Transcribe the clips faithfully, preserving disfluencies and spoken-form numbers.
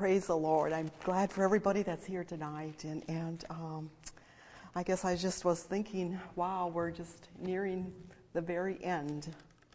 Praise the Lord. I'm glad for everybody that's here tonight. And, and um, I guess I just was thinking, wow, we're just nearing the very end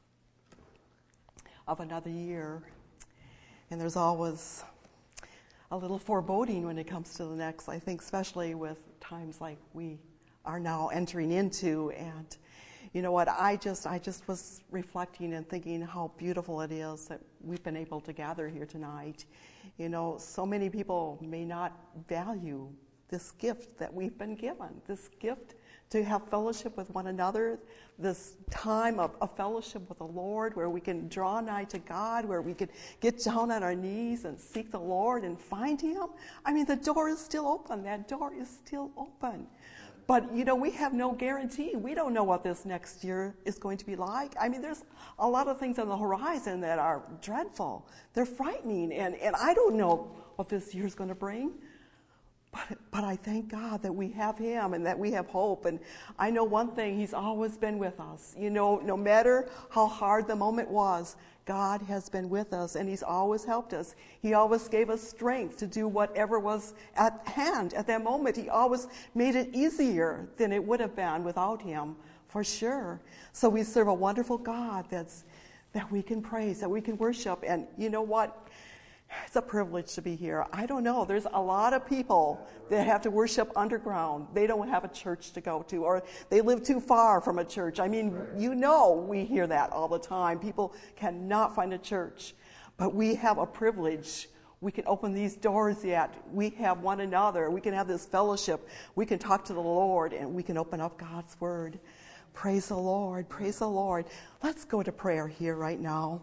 of another year. And there's always a little foreboding when it comes to the next, I think, especially with times like we are now entering into. And you know what, I just I just was reflecting and thinking how beautiful it is that we've been able to gather here tonight. You know, so many people may not value this gift that we've been given, this gift to have fellowship with one another, this time of, of fellowship with the Lord where we can draw nigh to God, where we can get down on our knees and seek the Lord and find Him. I mean, the door is still open. That door is still open. But, you know, we have no guarantee. We don't know what this next year is going to be like. I mean, there's a lot of things on the horizon that are dreadful. They're frightening, and, and I don't know what this year's going to bring. But, but I thank God that we have Him and that we have hope. And I know one thing, He's always been with us. You know, no matter how hard the moment was, God has been with us, and He's always helped us. He always gave us strength to do whatever was at hand at that moment. He always made it easier than it would have been without Him, for sure. So we serve a wonderful God that's that we can praise, that we can worship. And you know what? It's a privilege to be here. I don't know. There's a lot of people that have to worship underground. They don't have a church to go to, or they live too far from a church. I mean, you know, we hear that all the time. People cannot find a church. But we have a privilege. We can open these doors yet. We have one another. We can have this fellowship. We can talk to the Lord, and we can open up God's Word. Praise the Lord. Praise the Lord. Let's go to prayer here right now.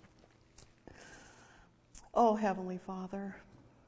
Oh, Heavenly Father,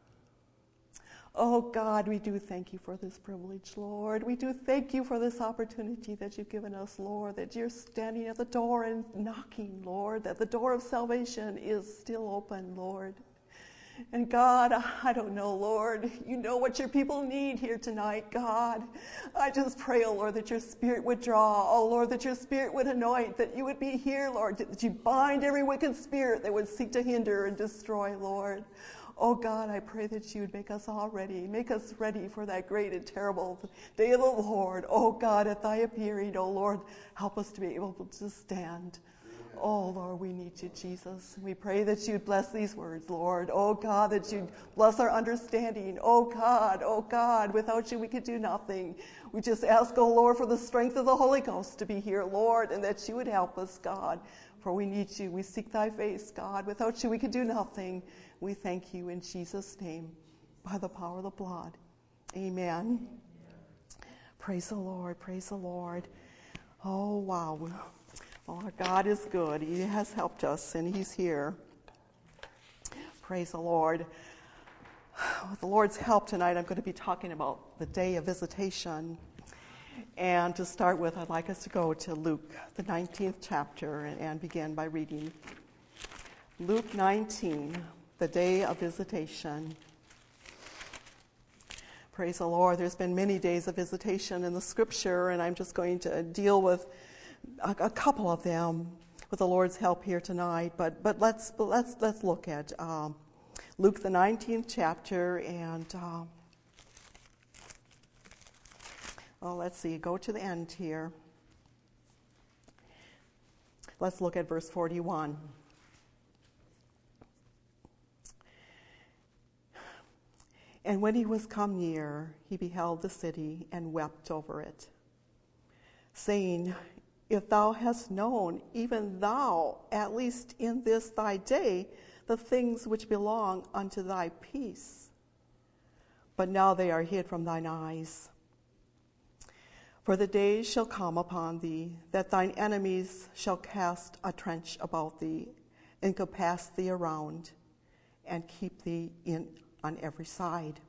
oh God, we do thank You for this privilege, Lord. We do thank You for this opportunity that You've given us, Lord, that You're standing at the door and knocking, Lord, that the door of salvation is still open, Lord. And God, I don't know, Lord, You know what Your people need here tonight, God. I just pray, oh Lord, that Your Spirit would draw, oh Lord, that Your Spirit would anoint, that You would be here, Lord, that You bind every wicked spirit that would seek to hinder and destroy, Lord. Oh God, I pray that You would make us all ready, make us ready for that great and terrible day of the Lord. Oh God, at Thy appearing, oh Lord, help us to be able to stand. Oh, Lord, we need You, Jesus. We pray that You'd bless these words, Lord. Oh, God, that You'd bless our understanding. Oh, God, oh, God, without You we could do nothing. We just ask, oh, Lord, for the strength of the Holy Ghost to be here, Lord, and that You would help us, God, for we need You. We seek Thy face, God. Without You we could do nothing. We thank You in Jesus' name by the power of the blood. Amen. Praise the Lord. Praise the Lord. Oh, wow. Oh, our God is good. He has helped us, and He's here. Praise the Lord. With the Lord's help tonight, I'm going to be talking about the day of visitation. And to start with, I'd like us to go to Luke, the nineteenth chapter, and begin by reading Luke nineteen, the day of visitation. Praise the Lord. There's been many days of visitation in the Scripture, and I'm just going to deal with A, a couple of them with the Lord's help here tonight, but but let's but let's let's look at um, Luke the nineteenth chapter, and uh, oh, let's see, go to the end here. Let's look at verse forty-one. And when He was come near, He beheld the city and wept over it, saying, If thou hast known, even thou, at least in this thy day, the things which belong unto thy peace. But now they are hid from thine eyes. For the days shall come upon thee, that thine enemies shall cast a trench about thee, and compass thee around, and keep thee in on every side.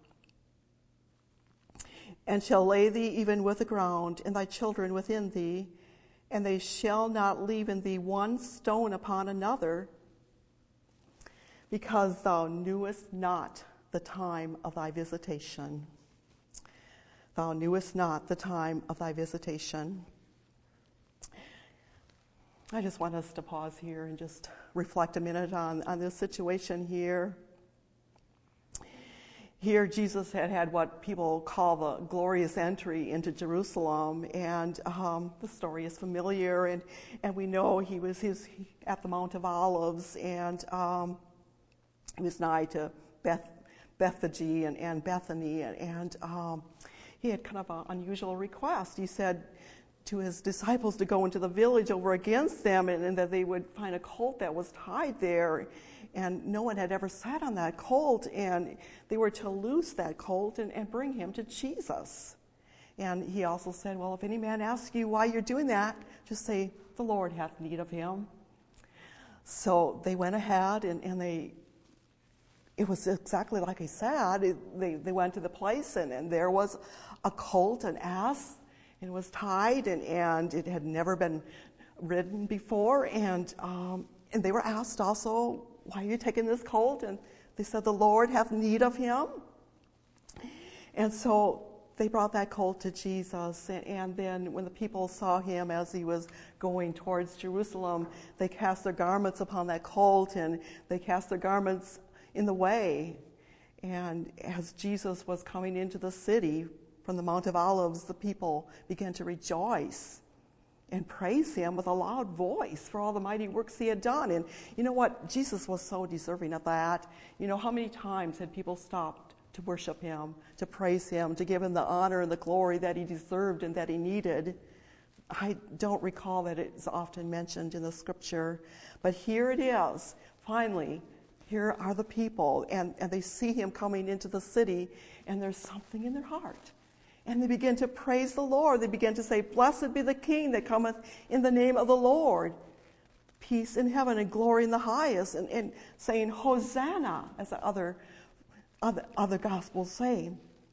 And shall lay thee even with the ground, and thy children within thee, and they shall not leave in thee one stone upon another, because thou knewest not the time of thy visitation. Thou knewest not the time of thy visitation. I just want us to pause here and just reflect a minute on, on this situation here. here Jesus had had what people call the glorious entry into Jerusalem, and um, the story is familiar, and, and we know he was his, he, at the Mount of Olives, and um, he was nigh to Beth, Bethphage and, and Bethany, and, and um, he had kind of an unusual request. He said to his disciples to go into the village over against them, and, and that they would find a colt that was tied there, and no one had ever sat on that colt, and they were to loose that colt and, and bring him to Jesus. And he also said, well, if any man asks you why you're doing that, just say, the Lord hath need of him. So they went ahead, and, and they, it was exactly like he said. It, they, they went to the place, and, and there was a colt, an ass, and it was tied, and, and it had never been ridden before, and um, and they were asked also, why are you taking this colt? And they said, the Lord hath need of him. And so they brought that colt to Jesus, and, and then when the people saw him as he was going towards Jerusalem, they cast their garments upon that colt, and they cast their garments in the way. And as Jesus was coming into the city from the Mount of Olives, the people began to rejoice and praise him with a loud voice for all the mighty works he had done. And you know what? Jesus was so deserving of that. You know, how many times had people stopped to worship him, to praise him, to give him the honor and the glory that he deserved and that he needed? I don't recall that it's often mentioned in the scripture, but here it is. Finally, here are the people, and, and they see him coming into the city, and there's something in their heart. And they begin to praise the Lord. They begin to say, blessed be the King that cometh in the name of the Lord. Peace in heaven and glory in the highest. And, and saying, Hosanna, as the other, other, other gospels say.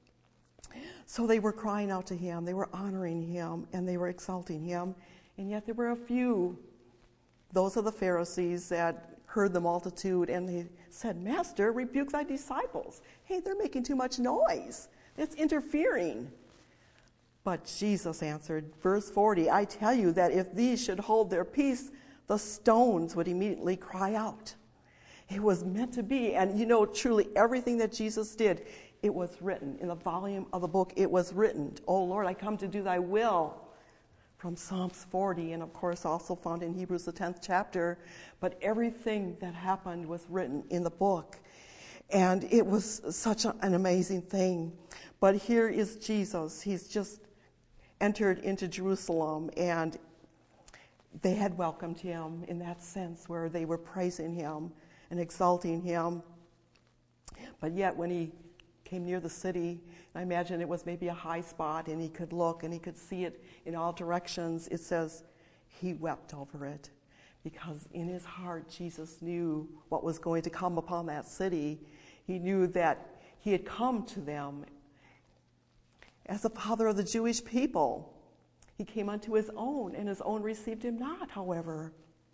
So they were crying out to him. They were honoring him, and they were exalting him. And yet there were a few, those of the Pharisees, that heard the multitude, and they said, Master, rebuke thy disciples. Hey, they're making too much noise. It's interfering. But Jesus answered, verse forty, I tell you that if these should hold their peace, the stones would immediately cry out. It was meant to be. And you know, truly everything that Jesus did, it was written. In the volume of the book, it was written. Oh Lord, I come to do thy will. From Psalms forty, and of course also found in Hebrews the tenth chapter. But everything that happened was written in the book. And it was such an amazing thing. But here is Jesus. He's just entered into Jerusalem, and they had welcomed him in that sense where they were praising him and exalting him. But yet when he came near the city, I imagine it was maybe a high spot, and he could look and he could see it in all directions. It says he wept over it, because in his heart Jesus knew what was going to come upon that city. He knew that he had come to them as the father of the Jewish people. He came unto his own, and his own received him not, however.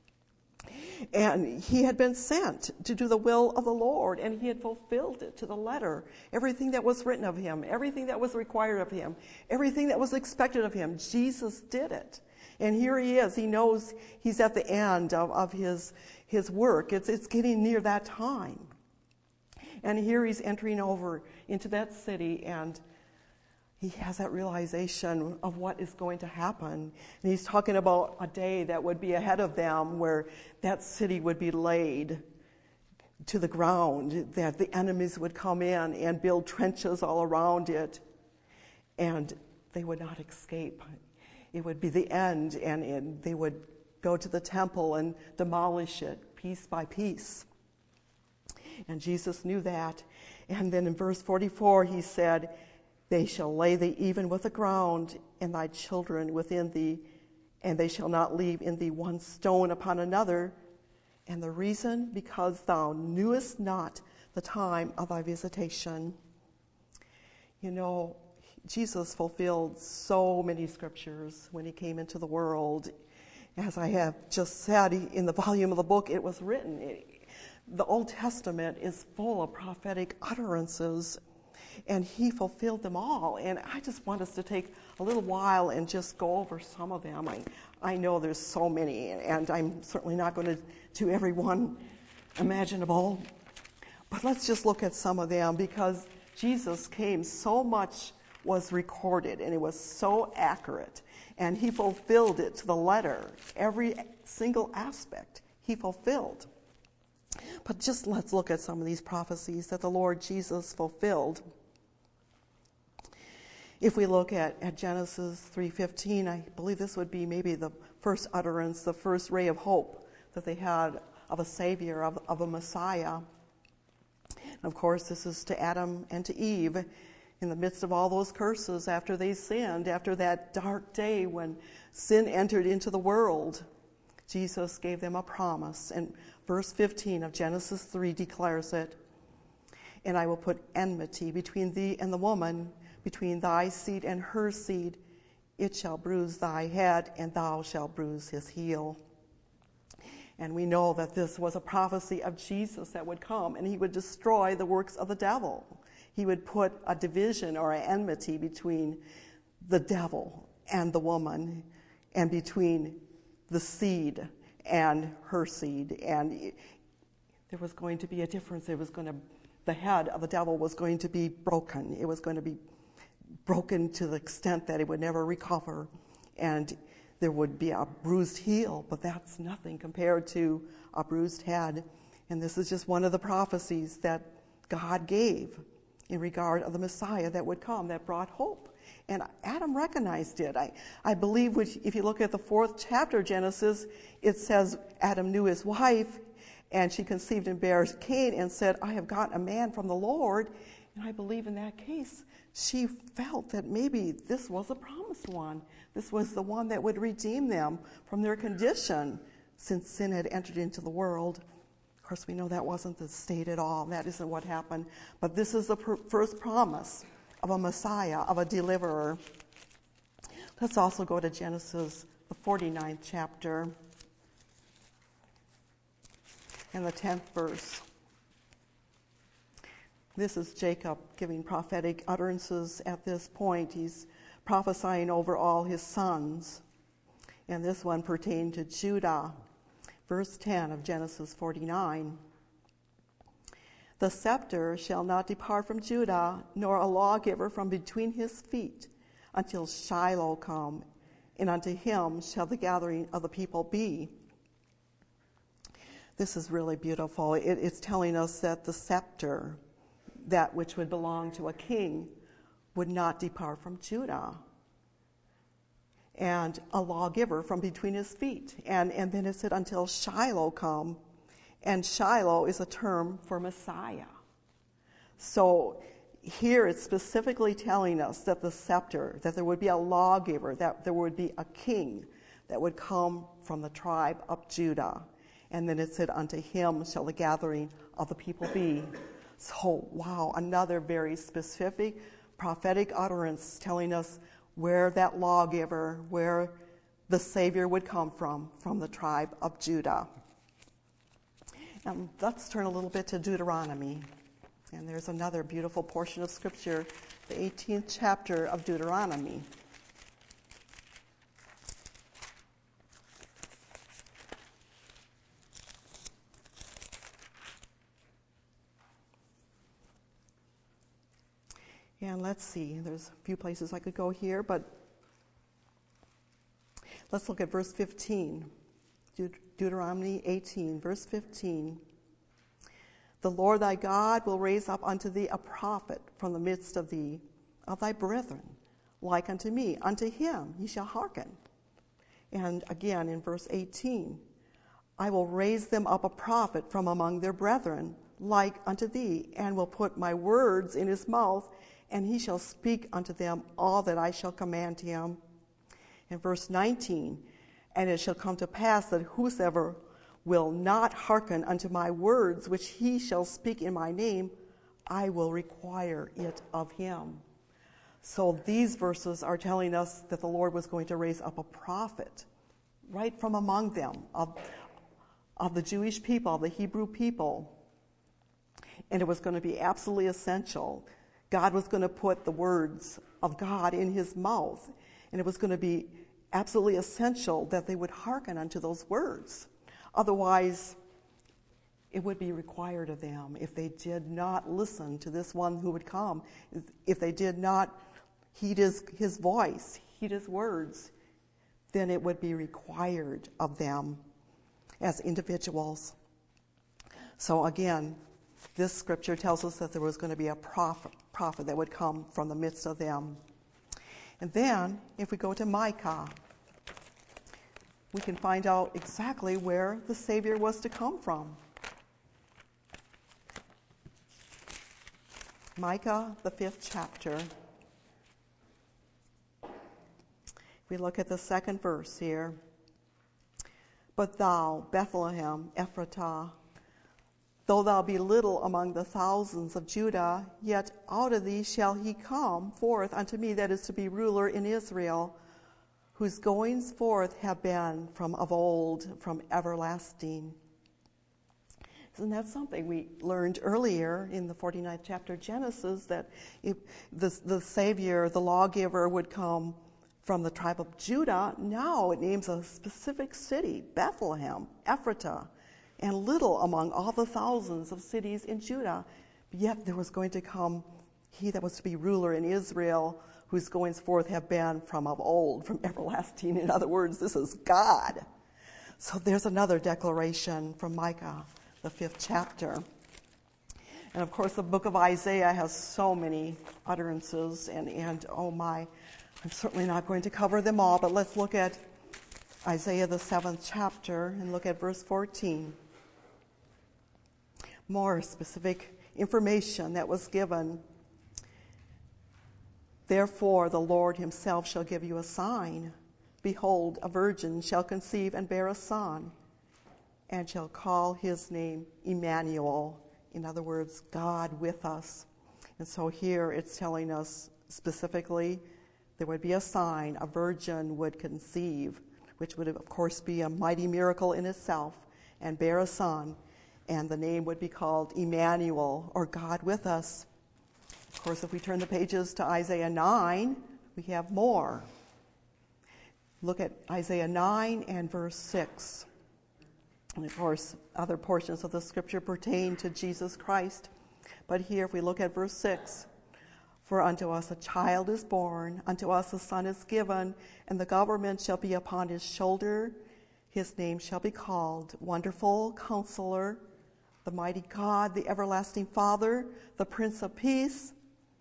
And he had been sent to do the will of the Lord, and he had fulfilled it to the letter. Everything that was written of him, everything that was required of him, everything that was expected of him, Jesus did it. And here he is. He knows he's at the end of, of his, his work. It's, it's getting near that time. And here he's entering over into that city, and he has that realization of what is going to happen. And he's talking about a day that would be ahead of them where that city would be laid to the ground, that the enemies would come in and build trenches all around it, and they would not escape. It would be the end, and, and they would go to the temple and demolish it piece by piece. And Jesus knew that. And then in verse forty-four, he said, they shall lay thee even with the ground, and thy children within thee, and they shall not leave in thee one stone upon another. And the reason, because thou knewest not the time of thy visitation. You know, Jesus fulfilled so many scriptures when he came into the world. As I have just said, in the volume of the book, it was written. It, the Old Testament is full of prophetic utterances, and he fulfilled them all. And I just want us to take a little while and just go over some of them. I, I know there's so many, and I'm certainly not going to do every one imaginable. But let's just look at some of them, because Jesus came, so much was recorded, and it was so accurate, and he fulfilled it to the letter. Every single aspect he fulfilled. But just let's look at some of these prophecies that the Lord Jesus fulfilled. If we look at, at Genesis three fifteen, I believe this would be maybe the first utterance, the first ray of hope that they had of a Savior, of, of a Messiah. And of course, this is to Adam and to Eve in the midst of all those curses after they sinned, after that dark day when sin entered into the world. Jesus gave them a promise, and verse fifteen of Genesis three declares it. And I will put enmity between thee and the woman, between thy seed and her seed. It shall bruise thy head, and thou shalt bruise his heel. And we know that this was a prophecy of Jesus that would come, and he would destroy the works of the devil. He would put a division or an enmity between the devil and the woman, and between the seed and her seed. And it, there was going to be a difference. It was going to, the head of the devil was going to be broken. It was going to be broken to the extent that it would never recover. And there would be a bruised heel, but that's nothing compared to a bruised head. And this is just one of the prophecies that God gave in regard of the Messiah that would come, that brought hope. And Adam recognized it. I, I believe which, if you look at the fourth chapter of Genesis, it says Adam knew his wife, and she conceived and bare Cain and said, I have gotten a man from the Lord. And I believe in that case, she felt that maybe this was a promised one. This was the one that would redeem them from their condition since sin had entered into the world. Of course, we know that wasn't the state at all. That isn't what happened. But this is the pr- first promise of a Messiah, of a deliverer. Let's also go to Genesis, the forty-ninth chapter, and the tenth verse. This is Jacob giving prophetic utterances at this point. He's prophesying over all his sons. And this one pertained to Judah. Verse ten of Genesis forty-nine. The scepter shall not depart from Judah, nor a lawgiver from between his feet, until Shiloh come, and unto him shall the gathering of the people be. This is really beautiful. It, it's telling us that the scepter, that which would belong to a king, would not depart from Judah. And a lawgiver from between his feet. And, and then it said, until Shiloh come. And Shiloh is a term for Messiah. So here it's specifically telling us that the scepter, that there would be a lawgiver, that there would be a king that would come from the tribe of Judah. And then it said, unto him shall the gathering of the people be. So, wow, another very specific prophetic utterance telling us where that lawgiver, where the Savior would come from, from the tribe of Judah. And let's turn a little bit to Deuteronomy. And there's another beautiful portion of Scripture, the eighteenth chapter of Deuteronomy. And let's see, there's a few places I could go here, but let's look at verse fifteen. Deut- Deuteronomy eighteen, verse fifteen. The Lord thy God will raise up unto thee a prophet from the midst of thee, of thy brethren, like unto me. Unto him ye shall hearken. And again in verse eighteen, I will raise them up a prophet from among their brethren, like unto thee, and will put my words in his mouth, and he shall speak unto them all that I shall command him. In verse nineteen, and it shall come to pass that whosoever will not hearken unto my words, which he shall speak in my name, I will require it of him. So these verses are telling us that the Lord was going to raise up a prophet right from among them, of, of the Jewish people, the Hebrew people. And it was going to be absolutely essential. God was going to put the words of God in his mouth, and it was going to be absolutely essential that they would hearken unto those words. Otherwise, it would be required of them if they did not listen to this one who would come, if they did not heed his, his voice, heed his words, then it would be required of them as individuals. So again, this scripture tells us that there was going to be a prophet, prophet that would come from the midst of them. And then, if we go to Micah, we can find out exactly where the Savior was to come from. Micah, the fifth chapter. We look at the second verse here. But thou, Bethlehem, Ephratah, though thou be little among the thousands of Judah, yet out of thee shall he come forth unto me that is to be ruler in Israel, whose goings forth have been from of old, from everlasting. Isn't that something we learned earlier in the forty-ninth chapter of Genesis, that if the, the Savior, the lawgiver, would come from the tribe of Judah? Now it names a specific city, Bethlehem, Ephratah, and little among all the thousands of cities in Judah. Yet there was going to come he that was to be ruler in Israel, whose goings forth have been from of old, from everlasting. In other words, this is God. So there's another declaration from Micah, the fifth chapter. And of course, the book of Isaiah has so many utterances, and, and oh my, I'm certainly not going to cover them all, but let's look at Isaiah, the seventh chapter, and look at verse fourteen. More specific information that was given. Therefore, the Lord himself shall give you a sign. Behold, a virgin shall conceive and bear a son, and shall call his name Emmanuel. In other words, God with us. And so here it's telling us specifically there would be a sign, a virgin would conceive, which would of course be a mighty miracle in itself, and bear a son, and the name would be called Emmanuel, or God with us. Of course, if we turn the pages to Isaiah nine, we have more. Look at Isaiah nine and verse six. And of course, other portions of the scripture pertain to Jesus Christ. But here, if we look at verse six, for unto us a child is born, unto us a son is given, and the government shall be upon his shoulder. His name shall be called Wonderful Counselor, the Mighty God, the Everlasting Father, the Prince of Peace.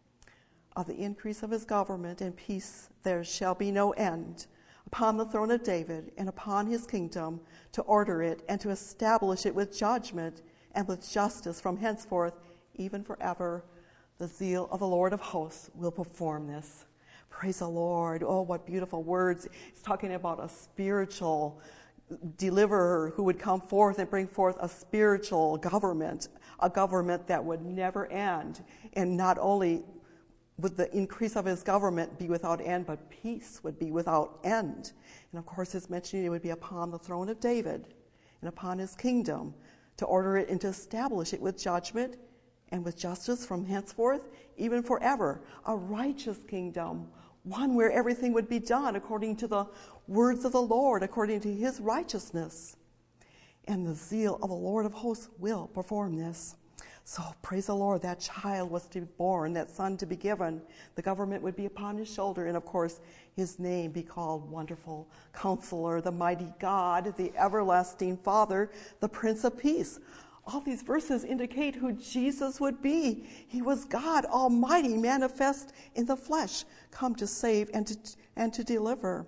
Of the increase of his government and peace there shall be no end, upon the throne of David and upon his kingdom, to order it and to establish it with judgment and with justice from henceforth, even forever. The zeal of the Lord of hosts will perform this. Praise the Lord. Oh, what beautiful words. He's talking about a spiritual deliverer who would come forth and bring forth a spiritual government, a government that would never end. And not only would the increase of his government be without end, but peace would be without end. And of course, it's mentioning it would be upon the throne of David and upon his kingdom, to order it and to establish it with judgment and with justice from henceforth, even forever. A righteous kingdom, one where everything would be done according to the words of the Lord, according to his righteousness. And the zeal of the Lord of hosts will perform this. So praise the Lord, that child was to be born, that son to be given. The government would be upon his shoulder, and of course his name be called Wonderful Counselor, the Mighty God, the Everlasting Father, the Prince of Peace. All these verses indicate who Jesus would be. He was God Almighty, manifest in the flesh, come to save and to, and to deliver.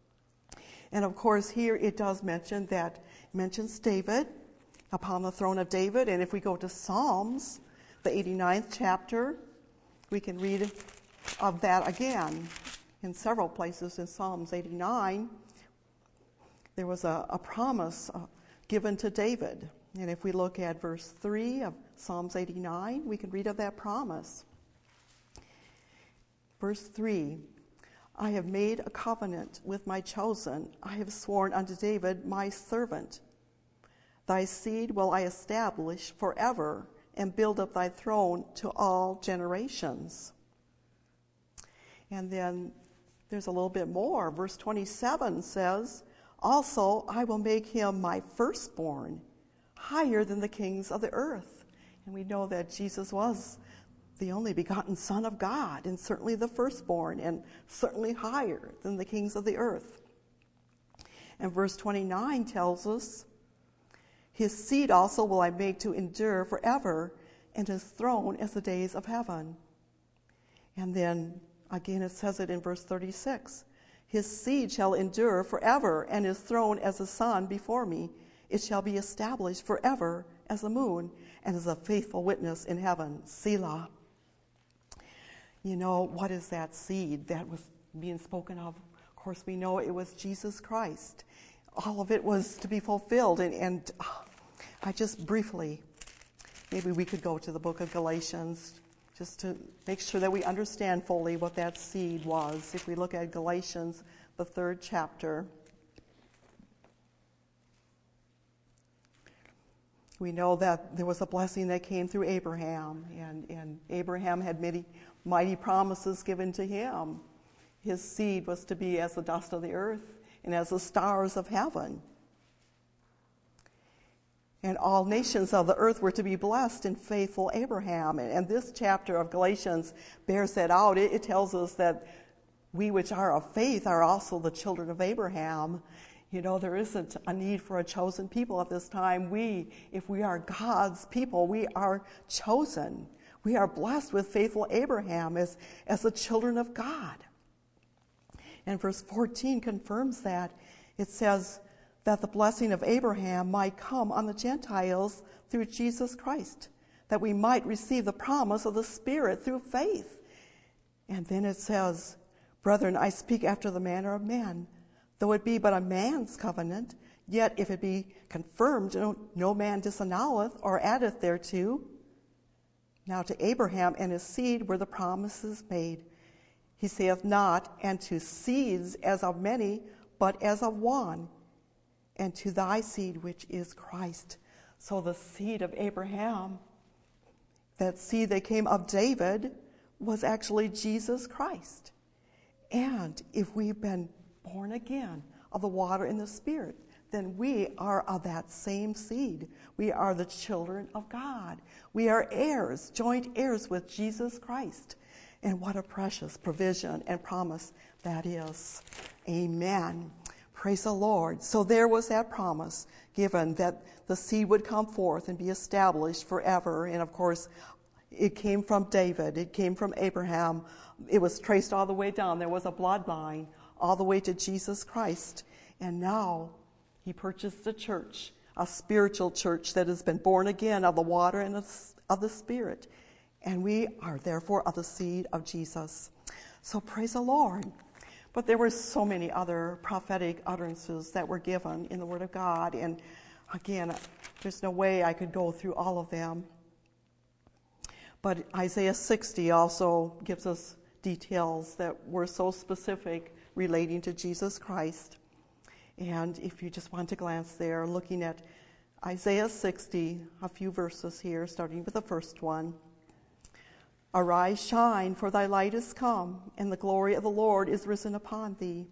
And of course here it does mention that, it mentions David, upon the throne of David. And if we go to Psalms, the eighty-ninth chapter, we can read of that again in several places. In Psalms eighty-nine, there was a, a promise uh, given to David. And if we look at verse three of Psalms eighty-nine, we can read of that promise. Verse three, I have made a covenant with my chosen. I have sworn unto David, my servant. Thy seed will I establish forever, and build up thy throne to all generations. And then there's a little bit more. Verse twenty-seven says, also I will make him my firstborn. higher than the kings of the earth. And we know that Jesus was the only begotten Son of God, and certainly the firstborn, and certainly higher than the kings of the earth. And verse twenty-nine tells us, his seed also will I make to endure forever, and his throne as the days of heaven. And then again it says it in verse thirty-six, his seed shall endure forever, and his throne as the sun before me. It shall be established forever as the moon, and as a faithful witness in heaven. Selah. You know, what is that seed that was being spoken of? Of course, we know it was Jesus Christ. All of it was to be fulfilled. And, and uh, I just briefly, maybe we could go to the book of Galatians just to make sure that we understand fully what that seed was. If we look at Galatians, the third chapter, we know that there was a blessing that came through Abraham, and, and Abraham had many mighty promises given to him. His seed was to be as the dust of the earth and as the stars of heaven. And all nations of the earth were to be blessed in faithful Abraham. And, and this chapter of Galatians bears that out. It, it tells us that we which are of faith are also the children of Abraham. You know, there isn't a need for a chosen people at this time. We, if we are God's people, we are chosen. We are blessed with faithful Abraham as, as the children of God. And verse fourteen confirms that. It says that the blessing of Abraham might come on the Gentiles through Jesus Christ, that we might receive the promise of the Spirit through faith. And then it says, brethren, I speak after the manner of men. Though it be but a man's covenant, yet if it be confirmed, no, no man disannulleth or addeth thereto. Now to Abraham and his seed were the promises made. He saith not, and to seeds as of many, but as of one, and to thy seed which is Christ. So the seed of Abraham, that seed that came of David, was actually Jesus Christ. And if we've been born again of the water and the Spirit, then we are of that same seed. We are the children of God. We are heirs, joint heirs with Jesus Christ. And what a precious provision and promise that is. Amen. Praise the Lord. So there was that promise given that the seed would come forth and be established forever. And of course, it came from David. It came from Abraham. It was traced all the way down. There was a bloodline all the way to Jesus Christ. And now he purchased a church, a spiritual church that has been born again of the water and of the Spirit. And we are therefore of the seed of Jesus. So praise the Lord. But there were so many other prophetic utterances that were given in the Word of God. And again, there's no way I could go through all of them. But Isaiah sixty also gives us details that were so specific relating to Jesus Christ. And if you just want to glance there, looking at Isaiah sixty, a few verses here, starting with the first one. Arise, shine, for thy light is come, and the glory of the Lord is risen upon thee.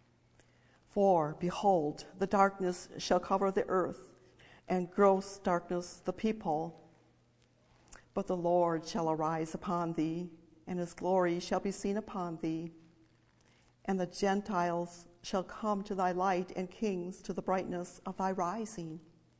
For, behold, the darkness shall cover the earth, and gross darkness the people. But the Lord shall arise upon thee, and his glory shall be seen upon thee. And the Gentiles shall come to thy light, and kings to the brightness of thy rising.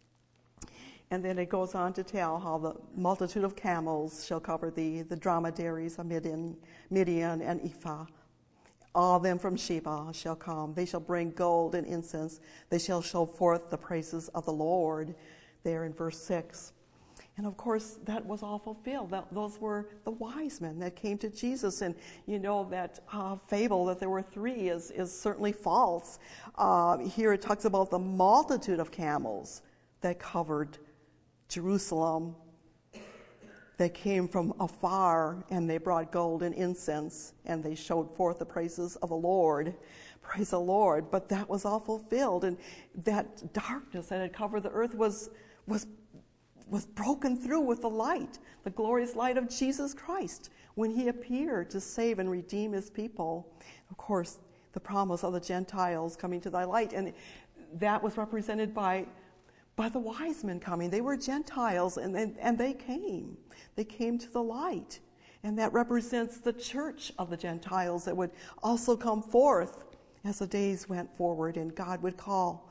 And then it goes on to tell how the multitude of camels shall cover thee, the dromedaries of Midian, Midian and Ephah. All them from Sheba shall come. They shall bring gold and incense. They shall show forth the praises of the Lord, there in verse six. And of course, that was all fulfilled. That, those were the wise men that came to Jesus. And you know that uh, fable that there were three is, is certainly false. Uh, here it talks about the multitude of camels that covered Jerusalem. They came from afar, and they brought gold and incense, and they showed forth the praises of the Lord. Praise the Lord. But that was all fulfilled, and that darkness that had covered the earth was was was broken through with the light, the glorious light of Jesus Christ, when he appeared to save and redeem his people. Of course, the promise of the Gentiles coming to thy light, and that was represented by by the wise men coming. They were Gentiles, and, and, and they came. They came to the light. And that represents the church of the Gentiles that would also come forth as the days went forward, and God would call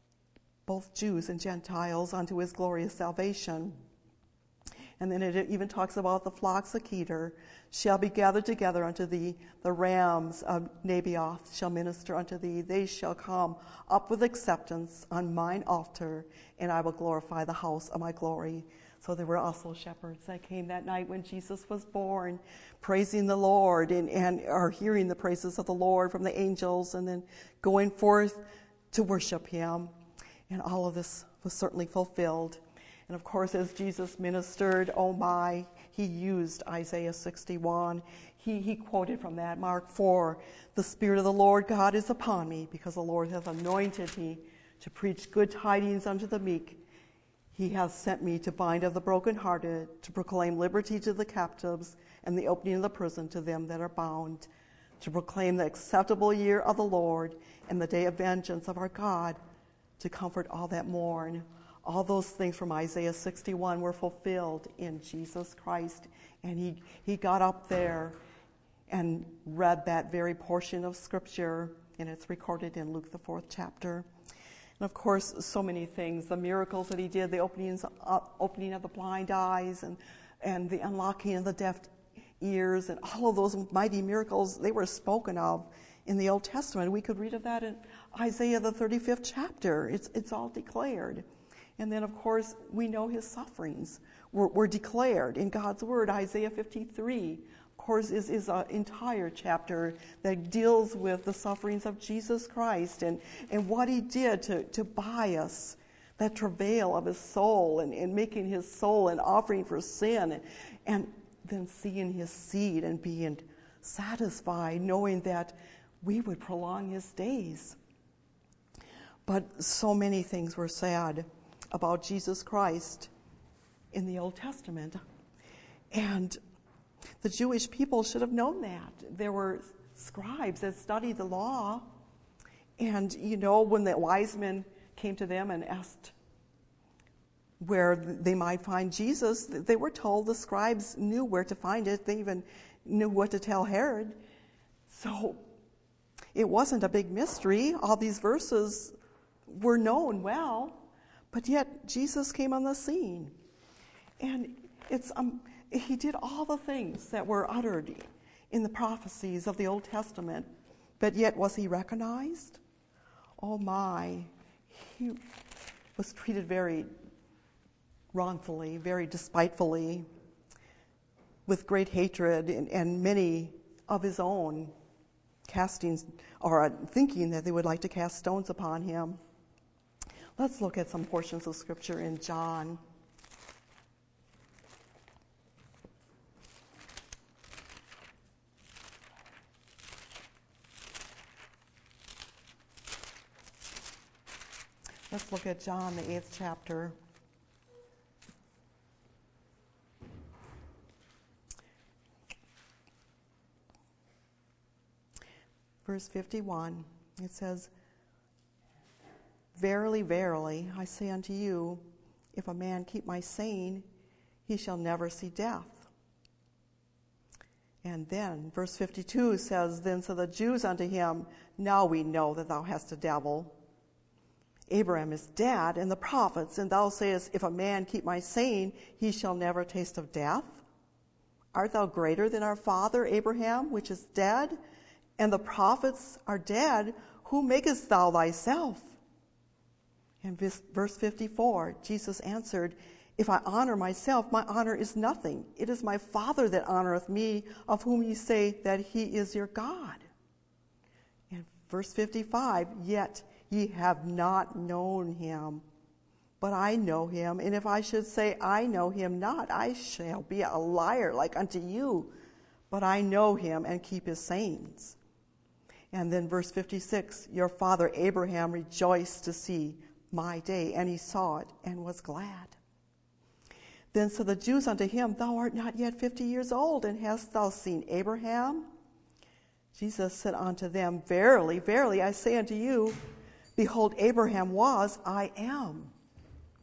both Jews and Gentiles unto his glorious salvation. And then it even talks about the flocks of Kedar shall be gathered together unto thee. The rams of Naboth shall minister unto thee. They shall come up with acceptance on mine altar, and I will glorify the house of my glory. So there were also shepherds that came that night when Jesus was born, praising the Lord and, and are hearing the praises of the Lord from the angels, and then going forth to worship him. And all of this was certainly fulfilled. And of course, as Jesus ministered, oh my, he used Isaiah sixty-one. He, he quoted from that, Mark four, the Spirit of the Lord God is upon me, because the Lord hath anointed me to preach good tidings unto the meek. He has sent me to bind up the brokenhearted, to proclaim liberty to the captives, and the opening of the prison to them that are bound, to proclaim the acceptable year of the Lord, and the day of vengeance of our God, to comfort all that mourn. All those things from Isaiah sixty-one were fulfilled in Jesus Christ. And he, he got up there and read that very portion of Scripture, and it's recorded in Luke, the fourth chapter. And of course, so many things, the miracles that he did, the openings, uh, opening of the blind eyes, and, and the unlocking of the deaf ears, and all of those mighty miracles, they were spoken of in the Old Testament. We could read of that in Isaiah, the thirty-fifth chapter. It's, it's all declared. And then, of course, we know his sufferings were, were declared in God's Word. Isaiah fifty-three, of course, is, is an entire chapter that deals with the sufferings of Jesus Christ and, and what he did to, to buy us, that travail of his soul, and, and making his soul an offering for sin, and, and then seeing his seed and being satisfied, knowing that we would prolong his days. But so many things were said about Jesus Christ in the Old Testament. And the Jewish people should have known that. There were scribes that studied the law. And, you know, when the wise men came to them and asked where they might find Jesus, they were told the scribes knew where to find it. They even knew what to tell Herod. So it wasn't a big mystery. All these verses were known well. But yet, Jesus came on the scene. And it's um, he did all the things that were uttered in the prophecies of the Old Testament. But yet, was he recognized? Oh my, he was treated very wrongfully, very despitefully, with great hatred, and, and many of his own casting or thinking that they would like to cast stones upon him. Let's look at some portions of Scripture in John. Let's look at John, the eighth chapter. Verse fifty-one, it says, Verily, verily, I say unto you, if a man keep my saying, he shall never see death. And then, verse fifty-two says, Then said the Jews unto him, Now we know that thou hast a devil. Abraham is dead, and the prophets, and thou sayest, If a man keep my saying, he shall never taste of death. Art thou greater than our father Abraham, which is dead? And the prophets are dead. Who makest thou thyself? And verse fifty-four, Jesus answered, If I honor myself, my honor is nothing. It is my Father that honoreth me, of whom ye say that he is your God. And verse fifty-five, Yet ye have not known him, but I know him. And if I should say I know him not, I shall be a liar like unto you. But I know him and keep his sayings. And then verse fifty-six, Your father Abraham rejoiced to see my day, and he saw it and was glad. Then said the Jews unto him, Thou art not yet fifty years old, and hast thou seen Abraham? Jesus said unto them, Verily, verily, I say unto you, behold, Abraham was, I am.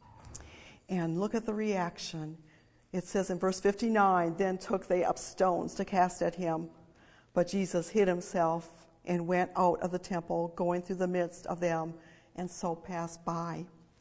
And look at the reaction. It says in verse fifty-nine, then took they up stones to cast at him. But Jesus hid himself and went out of the temple, going through the midst of them, and so passed by.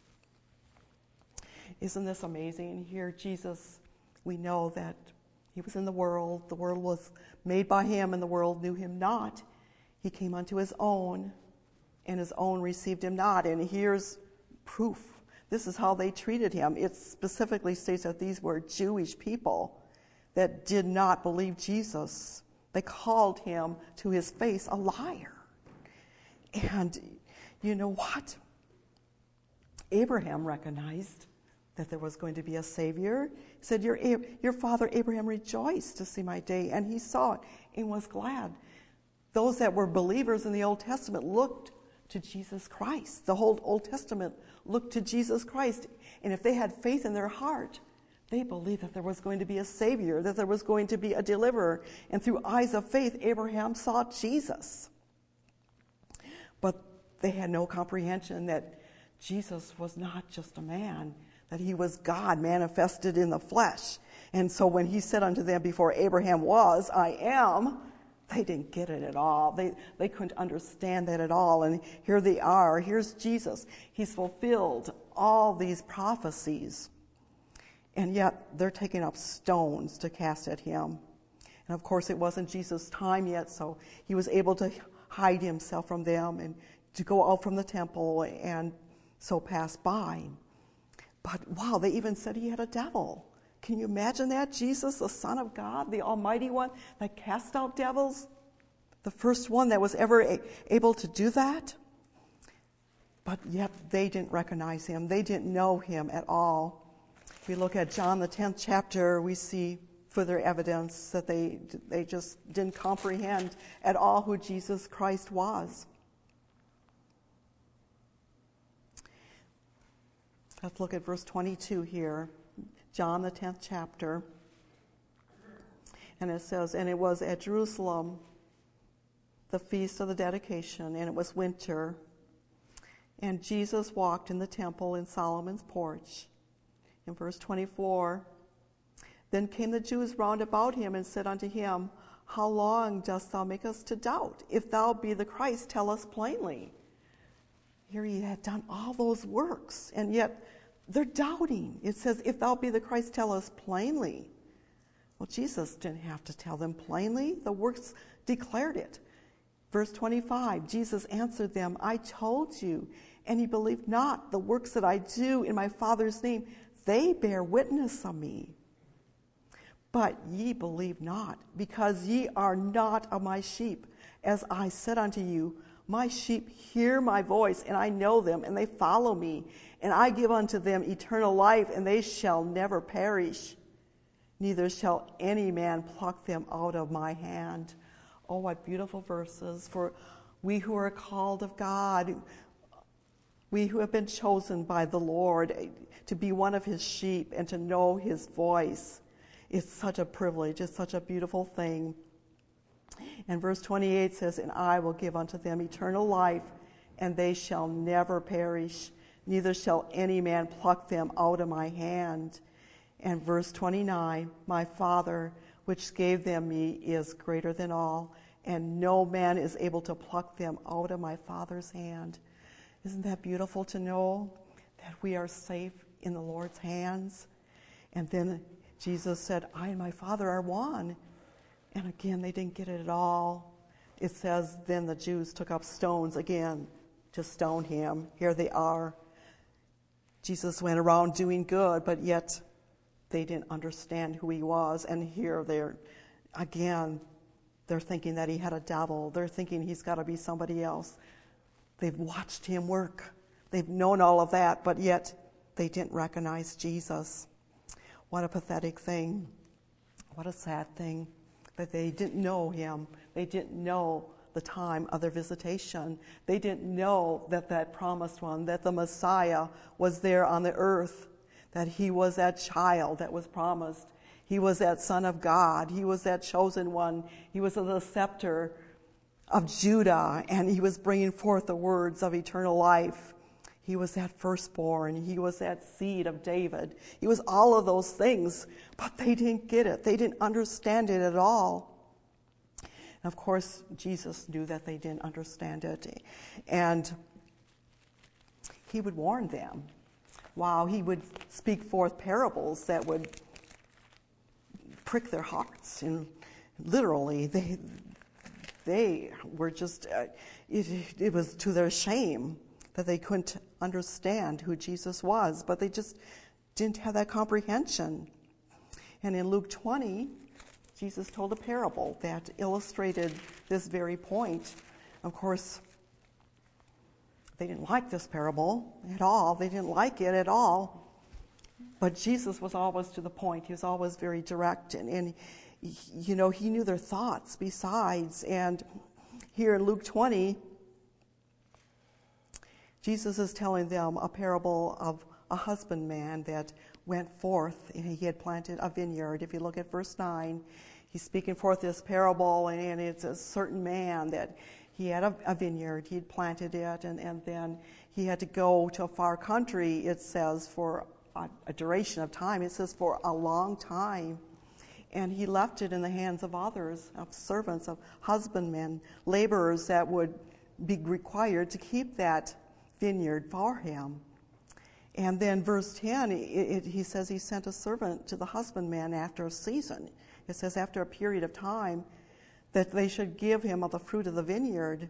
Isn't this amazing? Here, Jesus, we know that he was in the world. The world was made by him, and the world knew him not. He came unto his own, and his own received him not. And here's proof. This is how they treated him. It specifically states that these were Jewish people that did not believe Jesus. They called him to his face a liar. And you know what? Abraham recognized that there was going to be a Savior. He said, your, your father Abraham rejoiced to see my day, and he saw it and was glad. Those that were believers in the Old Testament looked to Jesus Christ. The whole Old Testament looked to Jesus Christ. And if they had faith in their heart, they believed that there was going to be a Savior, that there was going to be a deliverer. And through eyes of faith, Abraham saw Jesus. But they had no comprehension that Jesus was not just a man, that he was God manifested in the flesh. And so when he said unto them, before Abraham was, I am, they didn't get it at all. They they couldn't understand that at all. And here they are. Here's Jesus. He's fulfilled all these prophecies. And yet they're taking up stones to cast at him. And of course it wasn't Jesus' time yet, so he was able to hide himself from them and to go out from the temple and so pass by. But wow, they even said he had a devil. Can you imagine that? Jesus, the Son of God, the Almighty One that cast out devils, the first one that was ever a- able to do that. But yet they didn't recognize him. They didn't know him at all. If we look at John, the tenth chapter, we see further evidence that they they just didn't comprehend at all who Jesus Christ was. Let's look at verse twenty-two here. John, the tenth chapter. And it says, and it was at Jerusalem, the feast of the dedication, and it was winter. And Jesus walked in the temple in Solomon's porch. In verse twenty-four, then came the Jews round about him and said unto him, how long dost thou make us to doubt? If thou be the Christ, tell us plainly. Here he had done all those works, and yet they're doubting. It says, if thou be the Christ, tell us plainly. Well, Jesus didn't have to tell them plainly. The works declared it. Verse twenty-five, Jesus answered them, I told you, and ye believe not. The works that I do in my Father's name, they bear witness of me. But ye believe not, because ye are not of my sheep. As I said unto you, my sheep hear my voice, and I know them, and they follow me. And I give unto them eternal life, and they shall never perish. Neither shall any man pluck them out of my hand. Oh, what beautiful verses for we who are called of God, we who have been chosen by the Lord to be one of his sheep and to know his voice. It's such a privilege. It's such a beautiful thing. And verse twenty-eight says, and I will give unto them eternal life, and they shall never perish, neither shall any man pluck them out of my hand. And verse twenty-nine, my Father, which gave them me, is greater than all, and no man is able to pluck them out of my Father's hand. Isn't that beautiful to know that we are safe in the Lord's hands? And then Jesus said, I and my Father are one. And again, they didn't get it at all. It says, then the Jews took up stones again to stone him. Here they are. Jesus went around doing good, but yet they didn't understand who he was. And here they're, again, they're thinking that he had a devil. They're thinking he's got to be somebody else. They've watched him work. They've known all of that, but yet they didn't recognize Jesus. What a pathetic thing. What a sad thing that they didn't know him. They didn't know the time of their visitation. They didn't know that that promised one, that the Messiah was there on the earth, that he was that child that was promised. He was that Son of God. He was that chosen one. He was the scepter of Judah, and he was bringing forth the words of eternal life. He was that firstborn. He was that seed of David. He was all of those things, but they didn't get it. They didn't understand it at all. And of course, Jesus knew that they didn't understand it. And he would warn them. Wow, he would speak forth parables that would prick their hearts. And literally, they they were just, uh, it, it was to their shame that they couldn't understand who Jesus was, but they just didn't have that comprehension. And in Luke twenty, Jesus told a parable that illustrated this very point. Of course, they didn't like this parable at all. They didn't like it at all. But Jesus was always to the point. He was always very direct. And, and you know, he knew their thoughts besides. And here in Luke twenty, Jesus is telling them a parable of a husbandman that went forth, and he had planted a vineyard. If you look at verse nine, he's speaking forth this parable, and, and it's a certain man that he had a, a vineyard. He had planted it, and, and then he had to go to a far country, it says, for a, a duration of time. It says for a long time. And he left it in the hands of others, of servants, of husbandmen, laborers that would be required to keep that vineyard for him. And then verse ten, it, it, he says he sent a servant to the husbandman after a season. It says after a period of time that they should give him of the fruit of the vineyard.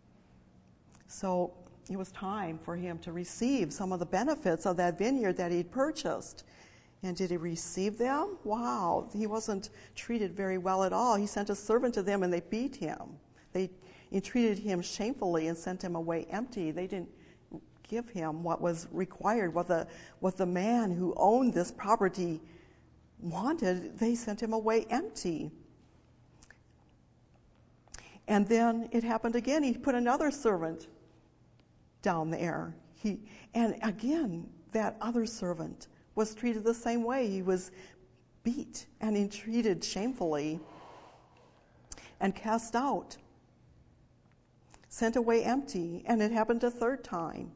So it was time for him to receive some of the benefits of that vineyard that he'd purchased. And did he receive them? Wow, he wasn't treated very well at all. He sent a servant to them and they beat him. They entreated him shamefully and sent him away empty. They didn't give him what was required, what the what the man who owned this property wanted. They sent him away empty. And then it happened again. He put another servant down there. He and again, that other servant was treated the same way. He was beat and entreated shamefully and cast out, sent away empty. And it happened a third time.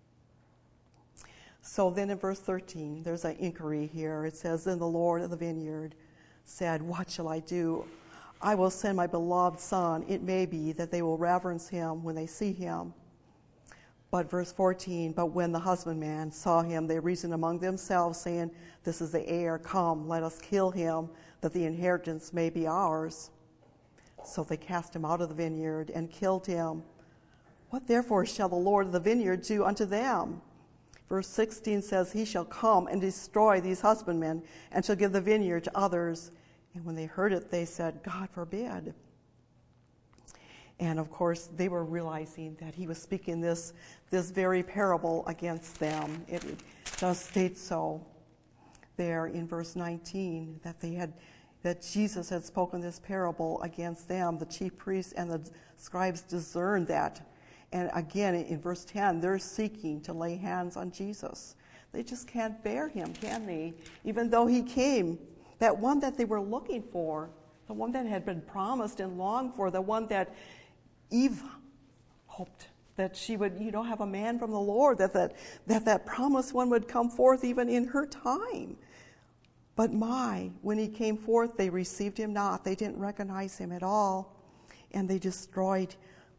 So then in verse thirteen, there's an inquiry here. It says, then the Lord of the vineyard said, what shall I do? I will send my beloved son. It may be that they will reverence him when they see him. But verse fourteen, but when the husbandman saw him, they reasoned among themselves, saying, this is the heir. Come, let us kill him, that the inheritance may be ours. So they cast him out of the vineyard and killed him. What therefore shall the Lord of the vineyard do unto them? Verse sixteen says, he shall come and destroy these husbandmen, and shall give the vineyard to others. And when they heard it, they said, God forbid. And of course, they were realizing that he was speaking this, this very parable against them. It does state so there in verse nineteen, that they had, that Jesus had spoken this parable against them. The chief priests and the scribes discerned that. And again, in verse ten, they're seeking to lay hands on Jesus. They just can't bear him, can they? Even though he came, that one that they were looking for, the one that had been promised and longed for, the one that Eve hoped that she would, you know, have a man from the Lord, that that, that that promised one would come forth even in her time. But my, when he came forth, they received him not. They didn't recognize him at all. And they destroyed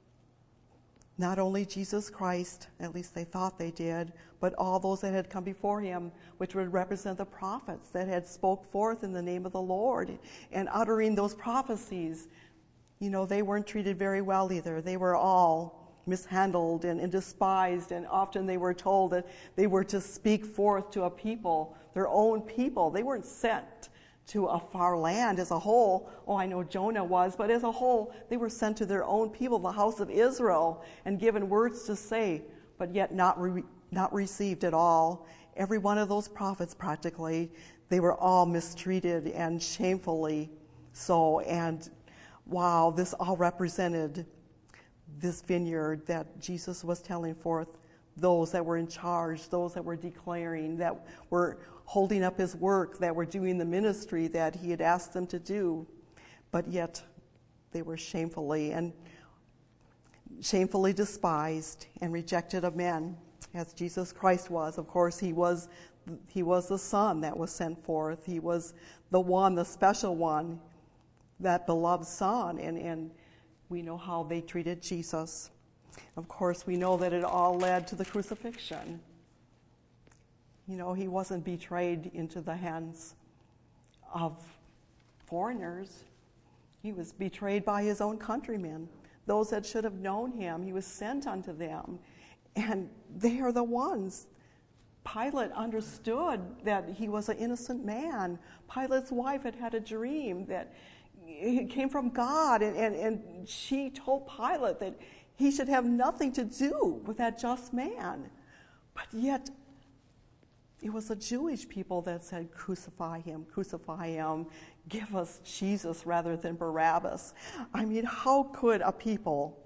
not only Jesus Christ, at least they thought they did, but all those that had come before him, which would represent the prophets that had spoke forth in the name of the Lord and uttering those prophecies. You know, they weren't treated very well either. They were all mishandled and, and despised, and often they were told that they were to speak forth to a people, their own people. They weren't sent to a far land as a whole. Oh, I know Jonah was, but as a whole, they were sent to their own people, the house of Israel, and given words to say, but yet not re- not received at all. Every one of those prophets, practically, they were all mistreated and shamefully so. And wow, this all represented this vineyard that Jesus was telling forth, those that were in charge, those that were declaring, that were holding up his work, that were doing the ministry that he had asked them to do. But yet they were shamefully and shamefully despised and rejected of men. as Jesus Christ was. Of course, he was he was the Son that was sent forth. He was the one, the special one, that beloved Son, and, and we know how they treated Jesus. Of course, we know that it all led to the crucifixion. You know, he wasn't betrayed into the hands of foreigners. He was betrayed by his own countrymen, those that should have known him. He was sent unto them, and they are the ones. Pilate understood that he was an innocent man. Pilate's wife had had a dream that it came from God, and, and, and she told Pilate that he should have nothing to do with that just man. But yet, it was the Jewish people that said, crucify him, crucify him, give us Jesus rather than Barabbas. I mean, how could a people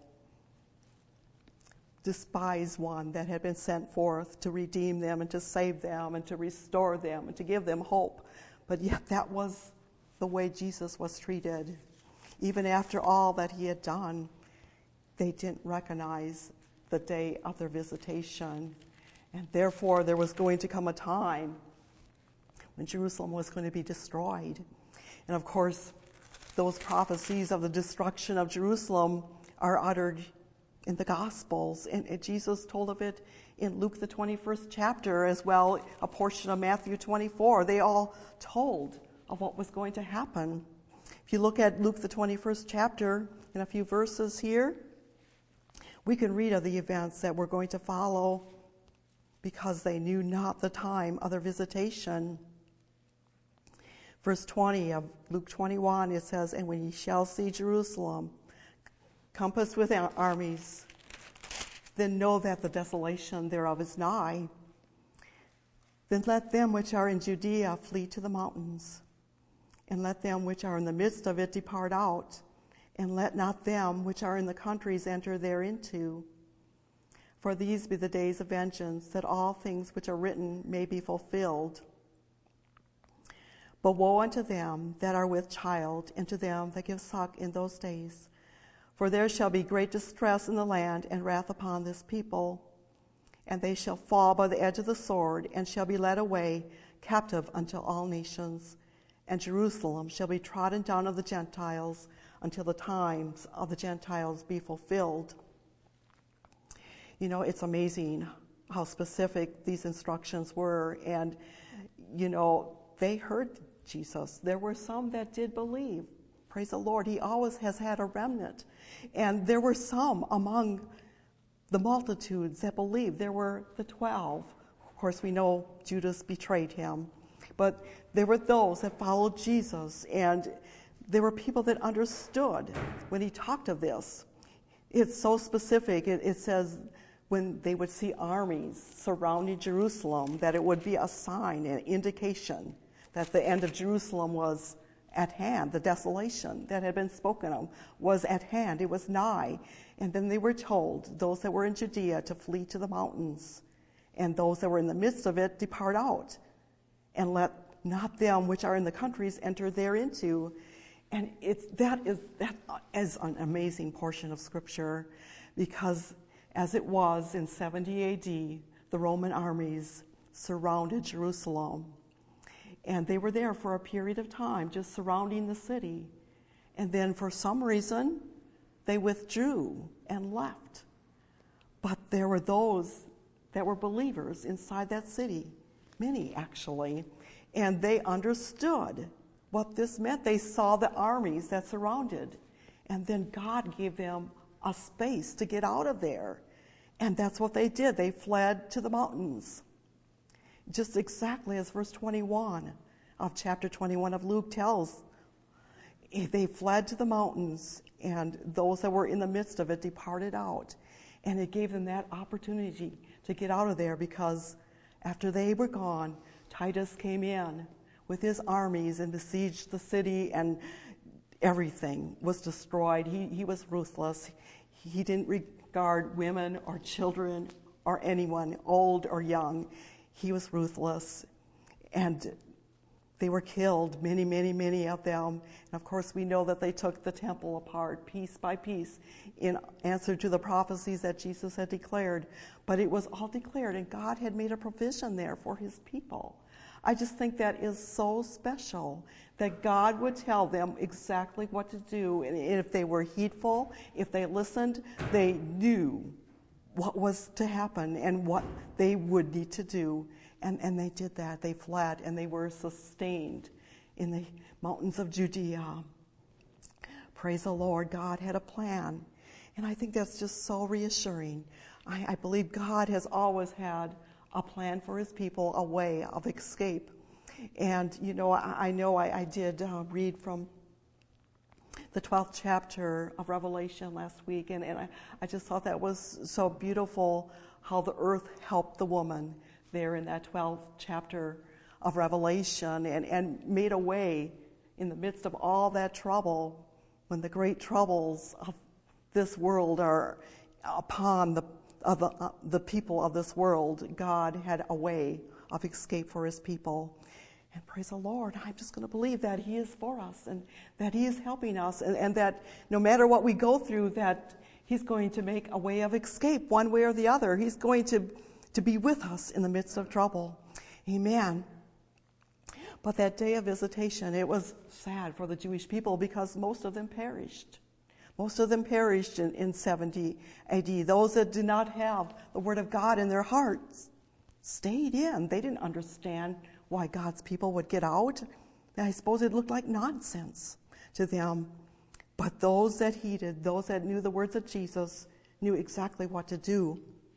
despise one that had been sent forth to redeem them and to save them and to restore them and to give them hope? But yet that was the way Jesus was treated. Even after all that he had done, they didn't recognize the day of their visitation. And therefore, there was going to come a time when Jerusalem was going to be destroyed. And of course, those prophecies of the destruction of Jerusalem are uttered in the Gospels. And, and Jesus told of it in Luke, the twenty-first chapter, as well, a portion of Matthew twenty-four. They all told of what was going to happen. If you look at Luke, the twenty-first chapter, in a few verses here, we can read of the events that were going to follow, because they knew not the time of their visitation. Verse twenty of Luke twenty-one, it says, and when ye shall see Jerusalem compassed with armies, then know that the desolation thereof is nigh. Then let them which are in Judea flee to the mountains, and let them which are in the midst of it depart out, and let not them which are in the countries enter thereinto. For these be the days of vengeance, that all things which are written may be fulfilled. But woe unto them that are with child, and to them that give suck in those days. For there shall be great distress in the land, and wrath upon this people. And they shall fall by the edge of the sword, and shall be led away captive unto all nations. And Jerusalem shall be trodden down of the Gentiles, until the times of the Gentiles be fulfilled. You know, it's amazing how specific these instructions were. And, you know, they heard Jesus. There were some that did believe. Praise the Lord. He always has had a remnant. And there were some among the multitudes that believed. There were the twelve. Of course, we know Judas betrayed him. But there were those that followed Jesus. And there were people that understood when he talked of this. It's so specific. It, it says when they would see armies surrounding Jerusalem, that it would be a sign, an indication that the end of Jerusalem was at hand. The desolation that had been spoken of was at hand. It was nigh. And then they were told, those that were in Judea, to flee to the mountains, and those that were in the midst of it, depart out, and let not them which are in the countries enter thereinto. And it's, that is that is an amazing portion of Scripture, because as it was in seventy A D, the Roman armies surrounded Jerusalem. And they were there for a period of time, just surrounding the city. And then for some reason, they withdrew and left. But there were those that were believers inside that city, many actually, and they understood what this meant. They saw the armies that surrounded, and then God gave them a space to get out of there. And that's what they did. They fled to the mountains. Just exactly as verse twenty-one of chapter twenty-one of Luke tells. They fled to the mountains, and those that were in the midst of it departed out. And it gave them that opportunity to get out of there, because after they were gone, Titus came in with his armies and besieged the city, and everything was destroyed. He, he was ruthless. He didn't regard women or children or anyone, old or young. He was ruthless. And they were killed, many, many, many of them. And of course, we know that they took the temple apart piece by piece in answer to the prophecies that Jesus had declared. But it was all declared, and God had made a provision there for his people. I just think that is so special, that God would tell them exactly what to do. And if they were heedful, if they listened, they knew what was to happen and what they would need to do. And, and they did that. They fled, and they were sustained in the mountains of Judea. Praise the Lord. God had a plan. And I think that's just so reassuring. I, I believe God has always had a plan for his people, a way of escape. And, you know, I, I know I, I did uh, read from the twelfth chapter of Revelation last week, and, and I, I just thought that was so beautiful, how the earth helped the woman there in that twelfth chapter of Revelation, and, and made a way in the midst of all that trouble, when the great troubles of this world are upon the of the, uh, the people of this world. God had a way of escape for his people. And praise the Lord, I'm just going to believe that he is for us, and that he is helping us, and, and that no matter what we go through, that he's going to make a way of escape one way or the other. He's going to, to be with us in the midst of trouble. Amen. But that day of visitation, it was sad for the Jewish people, because most of them perished. Most of them perished in, in seventy A D. Those that did not have the Word of God in their hearts stayed in. They didn't understand why God's people would get out. I suppose it looked like nonsense to them. But those that heeded, those that knew the words of Jesus, knew exactly what to do.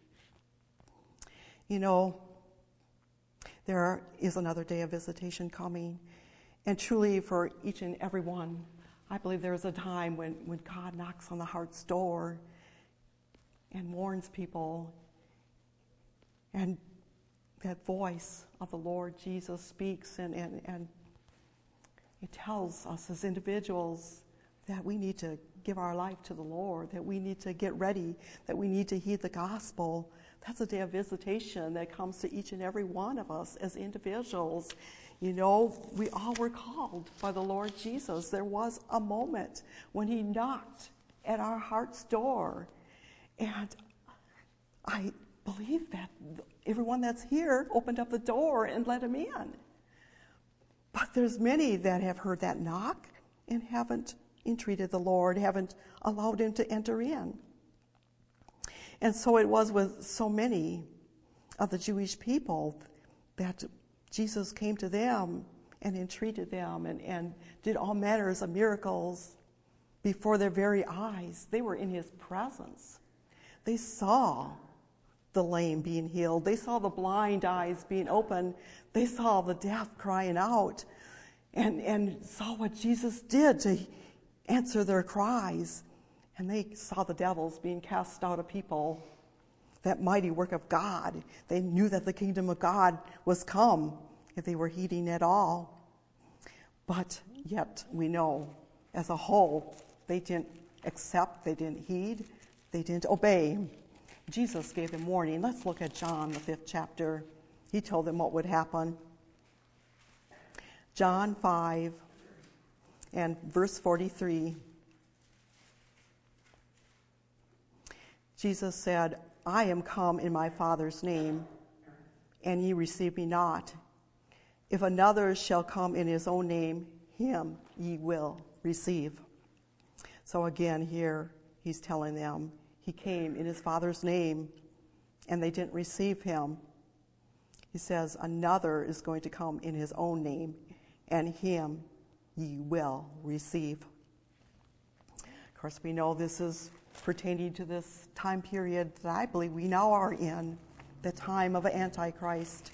You know, there is another day of visitation coming. And truly, for each and every one, I believe there is a time when, when God knocks on the heart's door and warns people. And that voice of the Lord Jesus speaks, and, and, and it tells us as individuals that we need to give our life to the Lord, that we need to get ready, that we need to heed the gospel. That's a day of visitation that comes to each and every one of us as individuals. You know, we all were called by the Lord Jesus. There was a moment when he knocked at our heart's door. And I believe that everyone that's here opened up the door and let him in. But there's many that have heard that knock and haven't entreated the Lord, haven't allowed him to enter in. And so it was with so many of the Jewish people that Jesus came to them and entreated them, and, and did all manners of miracles before their very eyes. They were in his presence. They saw the lame being healed. They saw the blind eyes being opened. They saw the deaf crying out, and, and saw what Jesus did to answer their cries. And they saw the devils being cast out of people, that mighty work of God. They knew that the kingdom of God was come, if they were heeding at all. But yet we know, as a whole, they didn't accept, they didn't heed, they didn't obey. Jesus gave them warning. Let's look at John, the fifth chapter. He told them what would happen. John five and verse forty-three. Jesus said, I am come in my Father's name, and ye receive me not. If another shall come in his own name, him ye will receive. So again, here he's telling them he came in his Father's name, and they didn't receive him. He says another is going to come in his own name, and him ye will receive. Of course, we know this is pertaining to this time period that I believe we now are in, the time of Antichrist.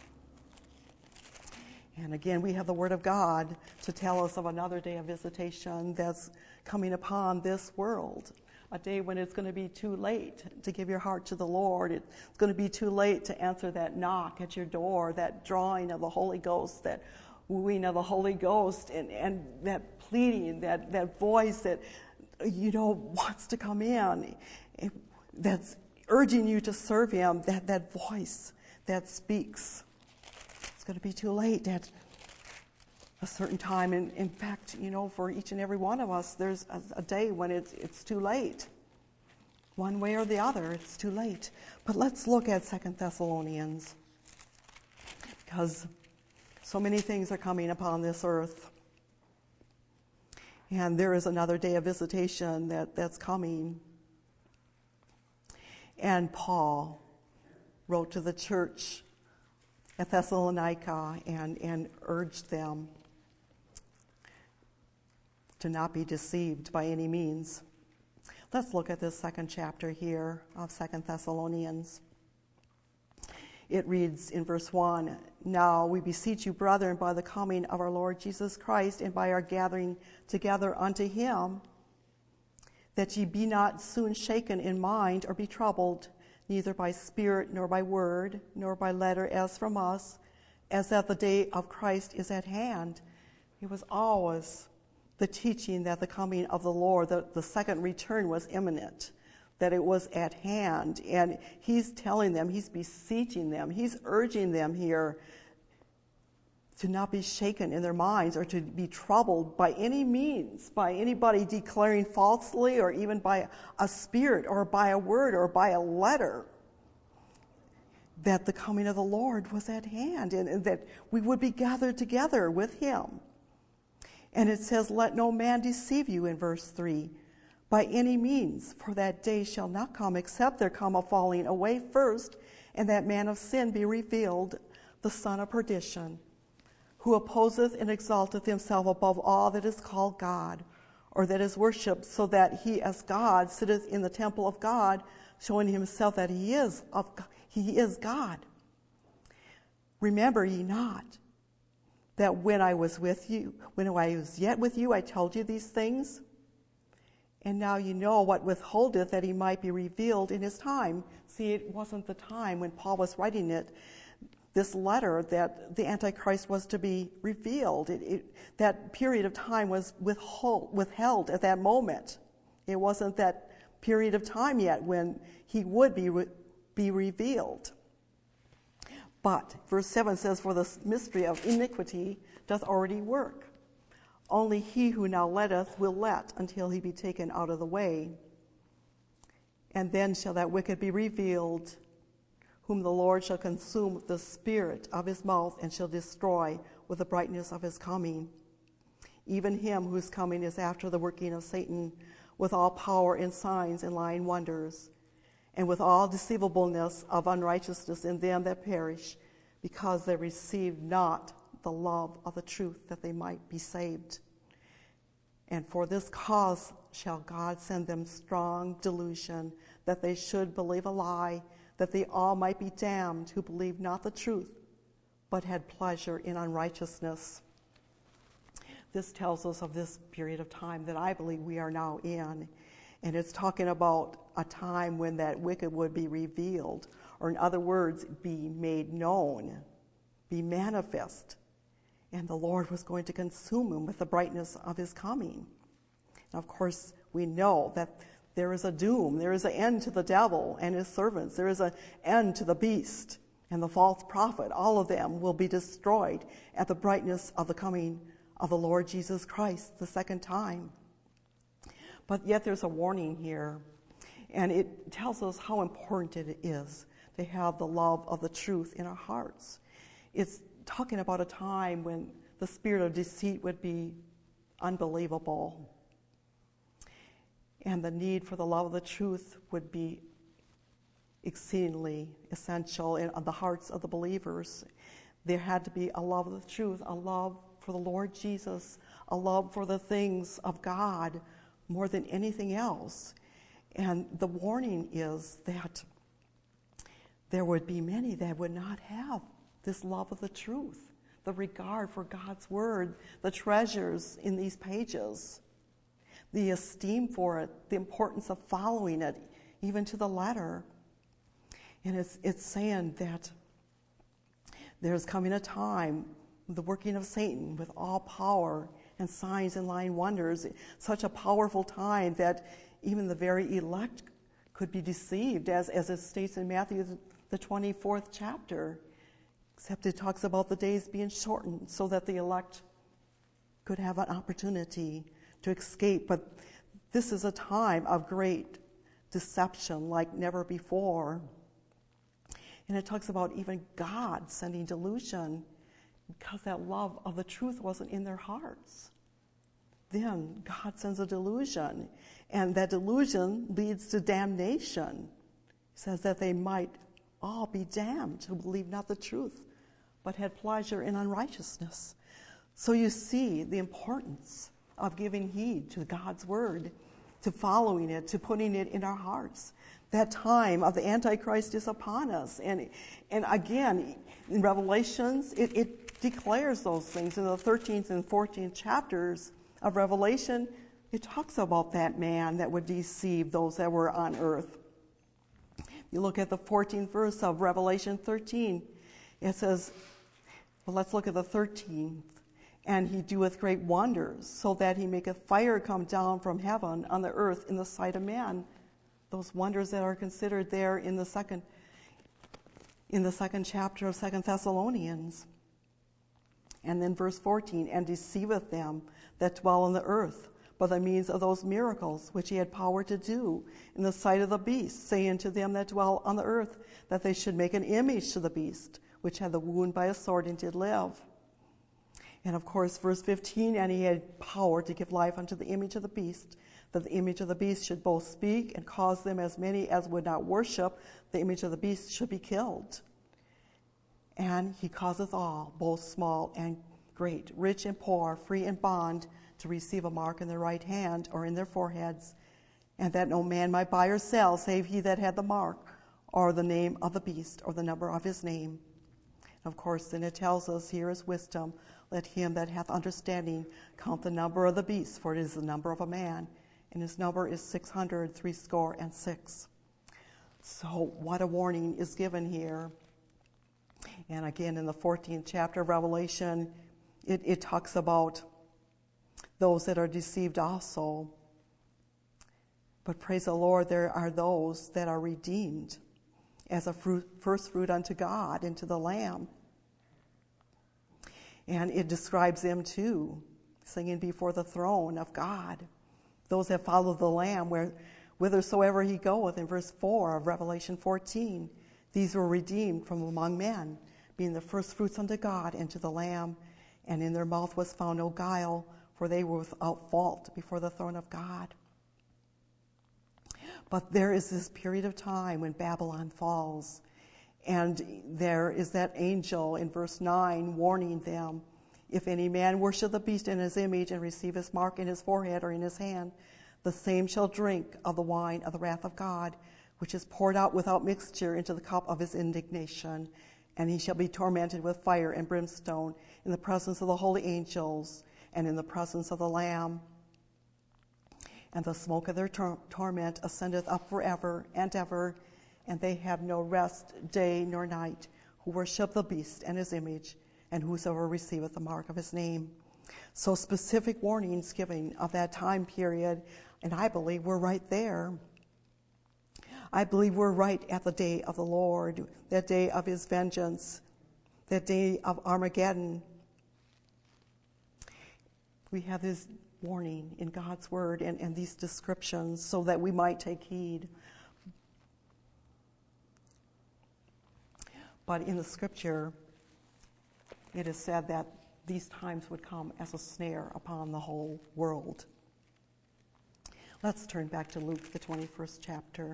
And again, we have the Word of God to tell us of another day of visitation that's coming upon this world. A day when it's going to be too late to give your heart to the Lord. It's going to be too late to answer that knock at your door, that drawing of the Holy Ghost, that wooing of the Holy Ghost, and, and that pleading, that, that voice that, you know, wants to come in, that's urging you to serve him, that, that voice that speaks. It's going to be too late. That a certain time. And in fact, you know, for each and every one of us, there's a, a day when it's, it's too late. One way or the other, it's too late. But let's look at Second Thessalonians, because so many things are coming upon this earth. And there is another day of visitation that, that's coming. And Paul wrote to the church at Thessalonica and, and urged them to not be deceived by any means. Let's look at this second chapter here of Second Thessalonians. It reads in verse one, "Now we beseech you, brethren, by the coming of our Lord Jesus Christ and by our gathering together unto him, that ye be not soon shaken in mind or be troubled, neither by spirit nor by word, nor by letter as from us, as that the day of Christ is at hand." It was always the teaching that the coming of the Lord, the, the second return was imminent, that it was at hand. And he's telling them, he's beseeching them, he's urging them here to not be shaken in their minds or to be troubled by any means, by anybody declaring falsely, or even by a spirit or by a word or by a letter, that the coming of the Lord was at hand, and, and that we would be gathered together with him. And it says, "Let no man deceive you," in verse three, "by any means, for that day shall not come, except there come a falling away first, and that man of sin be revealed, the son of perdition, who opposeth and exalteth himself above all that is called God, or that is worshipped, so that he as God sitteth in the temple of God, showing himself that he is of he is God. Remember ye not that when I was with you, when I was yet with you, I told you these things? And now you know what withholdeth, that he might be revealed in his time." See, it wasn't the time when Paul was writing it, this letter, that the Antichrist was to be revealed. It, it, that period of time was withhold, withheld at that moment. It wasn't that period of time yet when he would be, re, be revealed. But verse seven says, "For the mystery of iniquity doth already work. Only he who now letteth will let until he be taken out of the way. And then shall that wicked be revealed, whom the Lord shall consume with the spirit of his mouth, and shall destroy with the brightness of his coming. Even him whose coming is after the working of Satan, with all power and signs and lying wonders, and with all deceivableness of unrighteousness in them that perish, because they received not the love of the truth, that they might be saved. And for this cause shall God send them strong delusion, that they should believe a lie, that they all might be damned who believed not the truth, but had pleasure in unrighteousness." This tells us of this period of time that I believe we are now in. And it's talking about a time when that wicked would be revealed, or in other words, be made known, be manifest. And the Lord was going to consume him with the brightness of his coming. And of course, we know that there is a doom, there is an end to the devil and his servants, there is an end to the beast and the false prophet. All of them will be destroyed at the brightness of the coming of the Lord Jesus Christ the second time. But yet there's a warning here, and it tells us how important it is to have the love of the truth in our hearts. It's talking about a time when the spirit of deceit would be unbelievable, and the need for the love of the truth would be exceedingly essential in the hearts of the believers. There had to be a love of the truth, a love for the Lord Jesus, a love for the things of God more than anything else. And the warning is that there would be many that would not have this love of the truth, the regard for God's word, the treasures in these pages, the esteem for it, the importance of following it, even to the letter. And it's, it's saying that there's coming a time, the working of Satan with all power and signs and lying wonders, such a powerful time that even the very elect could be deceived, as, as it states in Matthew, the twenty-fourth chapter. Except it talks about the days being shortened so that the elect could have an opportunity to escape. But this is a time of great deception like never before. And it talks about even God sending delusion because that love of the truth wasn't in their hearts. Then God sends a delusion, and that delusion leads to damnation. It says that they might all be damned who believe not the truth, but had pleasure in unrighteousness. So you see the importance of giving heed to God's word, to following it, to putting it in our hearts. That time of the Antichrist is upon us. And, and again, in Revelations, it, it declares those things. In the thirteenth and fourteenth chapters of Revelation, it talks about that man that would deceive those that were on earth. You look at the fourteenth verse of Revelation thirteen, it says, well, let's look at the thirteenth. And he doeth great wonders, so that he maketh fire come down from heaven on the earth in the sight of man. Those wonders that are considered there in the second, in the second chapter of Second Thessalonians. And then verse fourteen, and deceiveth them that dwell on the earth by the means of those miracles which he had power to do in the sight of the beast, saying to them that dwell on the earth that they should make an image to the beast, which had the wound by a sword and did live. And of course, verse fifteen, and he had power to give life unto the image of the beast, that the image of the beast should both speak and cause them as many as would not worship the image of the beast should be killed. And he causeth all, both small and great, rich and poor, free and bond, to receive a mark in their right hand or in their foreheads, and that no man might buy or sell, save he that had the mark, or the name of the beast, or the number of his name. Of course, then it tells us, here is wisdom. Let him that hath understanding count the number of the beast, for it is the number of a man, and his number is six hundred threescore and six. So what a warning is given here. And again, in the fourteenth chapter of Revelation, it, it talks about those that are deceived also. But praise the Lord, there are those that are redeemed as a fruit, first fruit unto God and to the Lamb. And it describes them too, singing before the throne of God. Those that follow the Lamb, where whithersoever he goeth, in verse four of Revelation fourteen, these were redeemed from among men, being the first fruits unto God and to the Lamb. And in their mouth was found no guile, for they were without fault before the throne of God. But there is this period of time when Babylon falls, and there is that angel in verse nine warning them, if any man worship the beast in his image and receive his mark in his forehead or in his hand, the same shall drink of the wine of the wrath of God, which is poured out without mixture into the cup of his indignation. And he shall be tormented with fire and brimstone in the presence of the holy angels and in the presence of the Lamb. And the smoke of their tor- torment ascendeth up forever and ever, and they have no rest day nor night, who worship the beast and his image, and whosoever receiveth the mark of his name. So specific warnings given of that time period, and I believe we're right there. I believe we're right at the day of the Lord, that day of his vengeance, that day of Armageddon. We have this warning in God's word and, and these descriptions so that we might take heed. But in the scripture, it is said that these times would come as a snare upon the whole world. Let's turn back to Luke, the twenty-first chapter.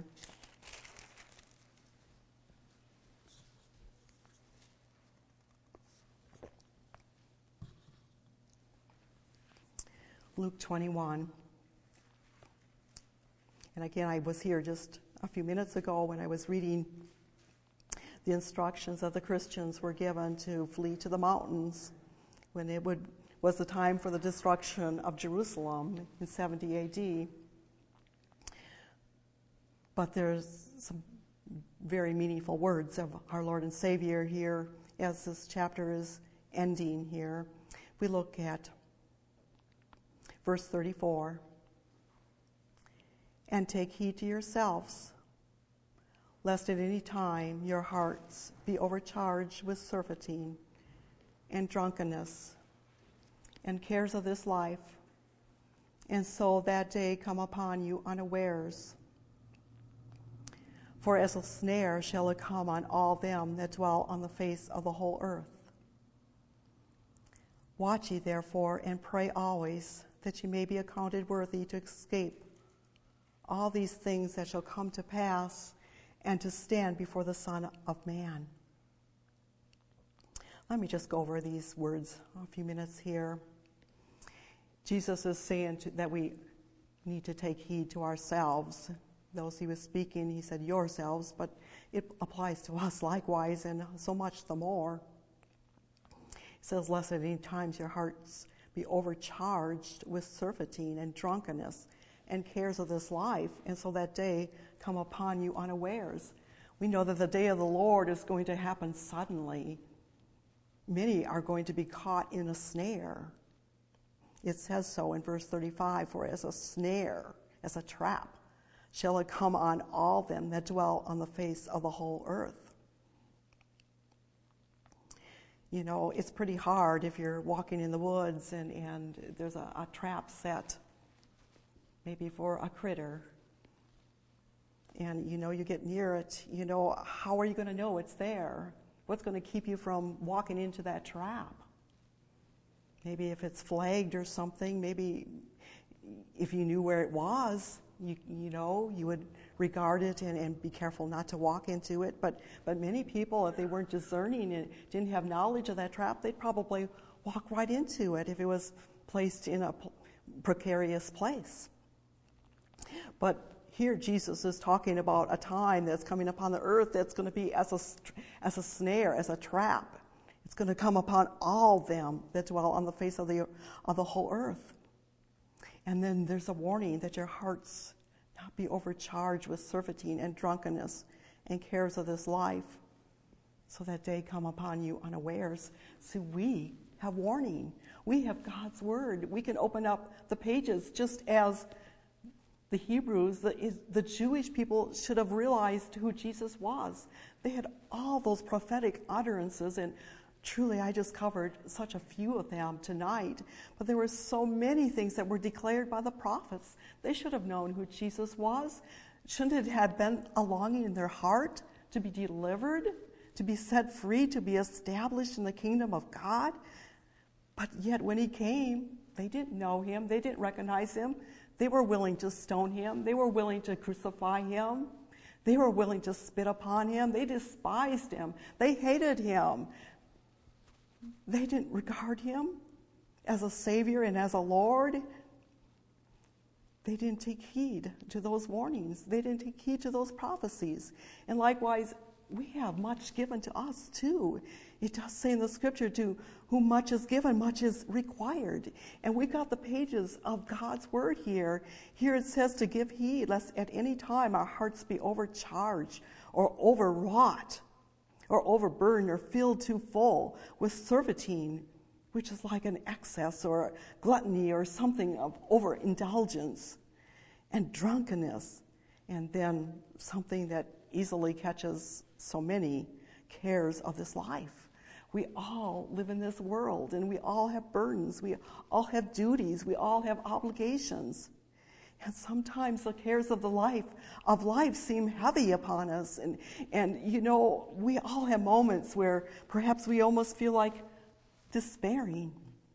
Luke twenty-one. And again, I was here just a few minutes ago when I was reading the instructions that the Christians were given to flee to the mountains when it would, was the time for the destruction of Jerusalem in seventy A D. But there's some very meaningful words of our Lord and Savior here as this chapter is ending here. We look at verse thirty-four. And take heed to yourselves, lest at any time your hearts be overcharged with surfeiting and drunkenness, and cares of this life, and so that day come upon you unawares. For as a snare shall it come on all them that dwell on the face of the whole earth. Watch ye therefore, and pray always, that ye may be accounted worthy to escape all these things that shall come to pass, and to stand before the Son of Man. Let me just go over these words a few minutes here. Jesus is saying to, that we need to take heed to ourselves. Those he was speaking, he said yourselves, but it applies to us likewise, and so much the more. He says, lest at any times your hearts be overcharged with surfeiting and drunkenness and cares of this life, and so that day come upon you unawares. We know that the day of the Lord is going to happen suddenly. Many are going to be caught in a snare. It says so in verse thirty-five, for as a snare, as a trap, shall it come on all them that dwell on the face of the whole earth. You know, it's pretty hard if you're walking in the woods and, and there's a, a trap set, maybe for a critter, and you know you get near it. You know, how are you going to know it's there? What's going to keep you from walking into that trap? Maybe if it's flagged or something, maybe if you knew where it was, you you know, you would regard it and, and be careful not to walk into it. But but many people, if they weren't discerning and didn't have knowledge of that trap, they'd probably walk right into it if it was placed in a precarious place. But here Jesus is talking about a time that's coming upon the earth that's going to be as a, as a snare, as a trap. It's going to come upon all them that dwell on the face of the, of the whole earth. And then there's a warning that your hearts not be overcharged with surfeiting and drunkenness and cares of this life, so that day come upon you unawares. So we have warning. We have God's word. We can open up the pages just as the Hebrews, the, the Jewish people should have realized who Jesus was. They had all those prophetic utterances, and truly I just covered such a few of them tonight. But there were so many things that were declared by the prophets. They should have known who Jesus was. Shouldn't it have been a longing in their heart to be delivered, to be set free, to be established in the kingdom of God? But yet when he came, they didn't know him. They didn't recognize him. They were willing to stone him. They were willing to crucify him. They were willing to spit upon him. They despised him. They hated him. They didn't regard him as a Savior and as a Lord. They didn't take heed to those warnings. They didn't take heed to those prophecies. And likewise, we have much given to us too. It does say in the scripture, to whom much is given, much is required. And we've got the pages of God's word here. Here it says to give heed, lest at any time our hearts be overcharged or overwrought or overburdened or filled too full with surfeiting, which is like an excess or gluttony or something of overindulgence, and drunkenness, and then something that easily catches so many, cares of this life. We all live in this world, and we all have burdens. We all have duties. We all have obligations. And sometimes the cares of the life of life seem heavy upon us. And, and you know, we all have moments where perhaps we almost feel like despairing.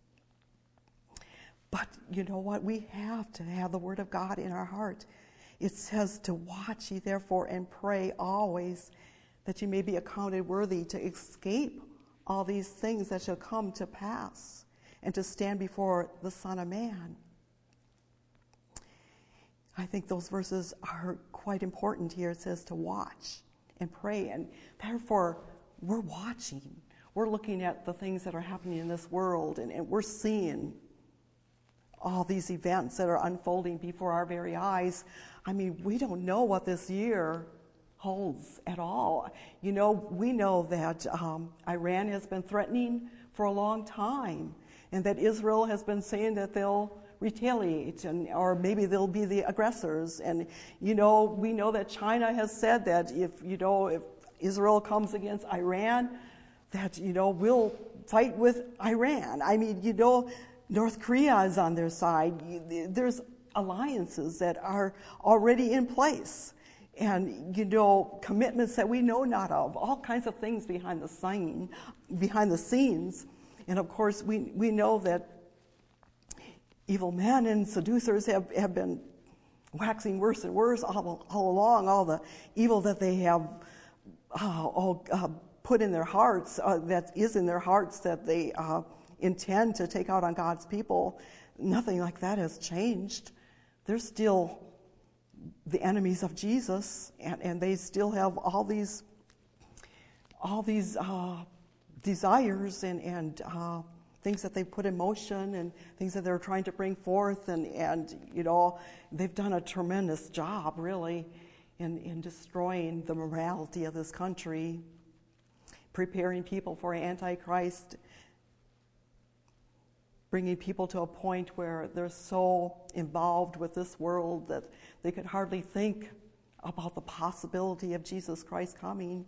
But you know what? We have to have the word of God in our heart. It says to watch ye therefore and pray always, that ye may be accounted worthy to escape all these things that shall come to pass, and to stand before the Son of Man. I think those verses are quite important here. It says to watch and pray, and therefore we're watching. We're looking at the things that are happening in this world, and, and we're seeing all these events that are unfolding before our very eyes. I mean, we don't know what this year holds at all. You know, we know that um, Iran has been threatening for a long time, and that Israel has been saying that they'll retaliate, and or maybe they'll be the aggressors. And you know, we know that China has said that if you know if Israel comes against Iran, that you know we'll fight with Iran. I mean, you know, North Korea is on their side. There's alliances that are already in place. And, you know, commitments that we know not of, all kinds of things behind the scene, behind the scenes. And of course, we, we know that evil men and seducers have, have been waxing worse and worse all, all along, all the evil that they have uh, all, uh, put in their hearts, uh, that is in their hearts, that they uh, intend to take out on God's people. Nothing like that has changed. They're still the enemies of Jesus, and, and they still have all these all these uh, desires and, and uh, things that they put in motion and things that they're trying to bring forth, and, and you know, they've done a tremendous job, really, in, in destroying the morality of this country, preparing people for Antichrist, bringing people to a point where they're so involved with this world that they could hardly think about the possibility of Jesus Christ coming.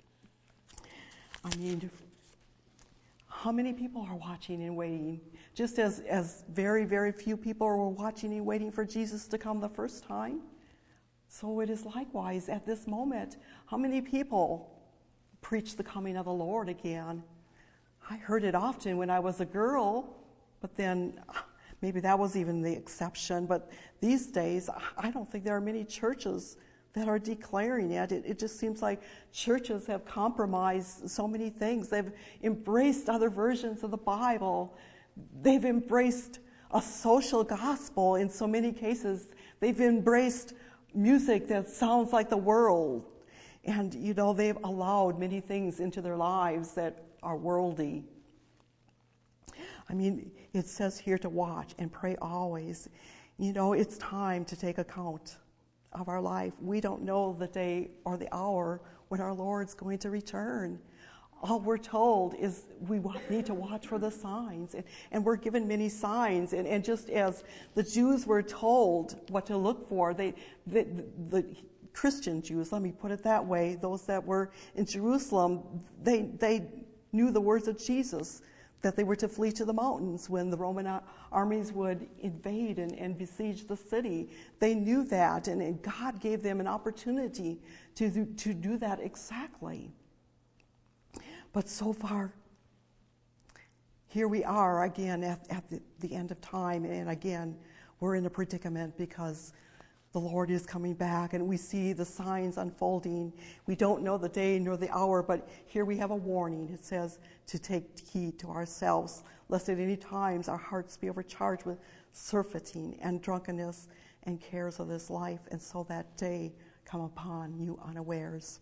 I mean, how many people are watching and waiting? Just as, as very, very few people were watching and waiting for Jesus to come the first time, so it is likewise at this moment. How many people preach the coming of the Lord again? I heard it often when I was a girl, but then maybe that was even the exception. But these days, I don't think there are many churches that are declaring it. It, it just seems like churches have compromised so many things. They've embraced other versions of the Bible. They've embraced a social gospel in so many cases. They've embraced music that sounds like the world. And, you know, they've allowed many things into their lives that are worldly. I mean, it says here to watch and pray always. You know, it's time to take account of our life. We don't know the day or the hour when our Lord's going to return. All we're told is we need to watch for the signs. And, and we're given many signs. And, and just as the Jews were told what to look for, they, the, the, the Christian Jews, let me put it that way, those that were in Jerusalem, they, they knew the words of Jesus, that they were to flee to the mountains when the Roman armies would invade and, and besiege the city. They knew that, and, and God gave them an opportunity to do, to do that exactly. But so far, here we are again at, at the, the end of time, and again, we're in a predicament because the Lord is coming back, and we see the signs unfolding. We don't know the day nor the hour, but here we have a warning. It says to take heed to ourselves, lest at any times our hearts be overcharged with surfeiting and drunkenness and cares of this life, and so that day come upon you unawares.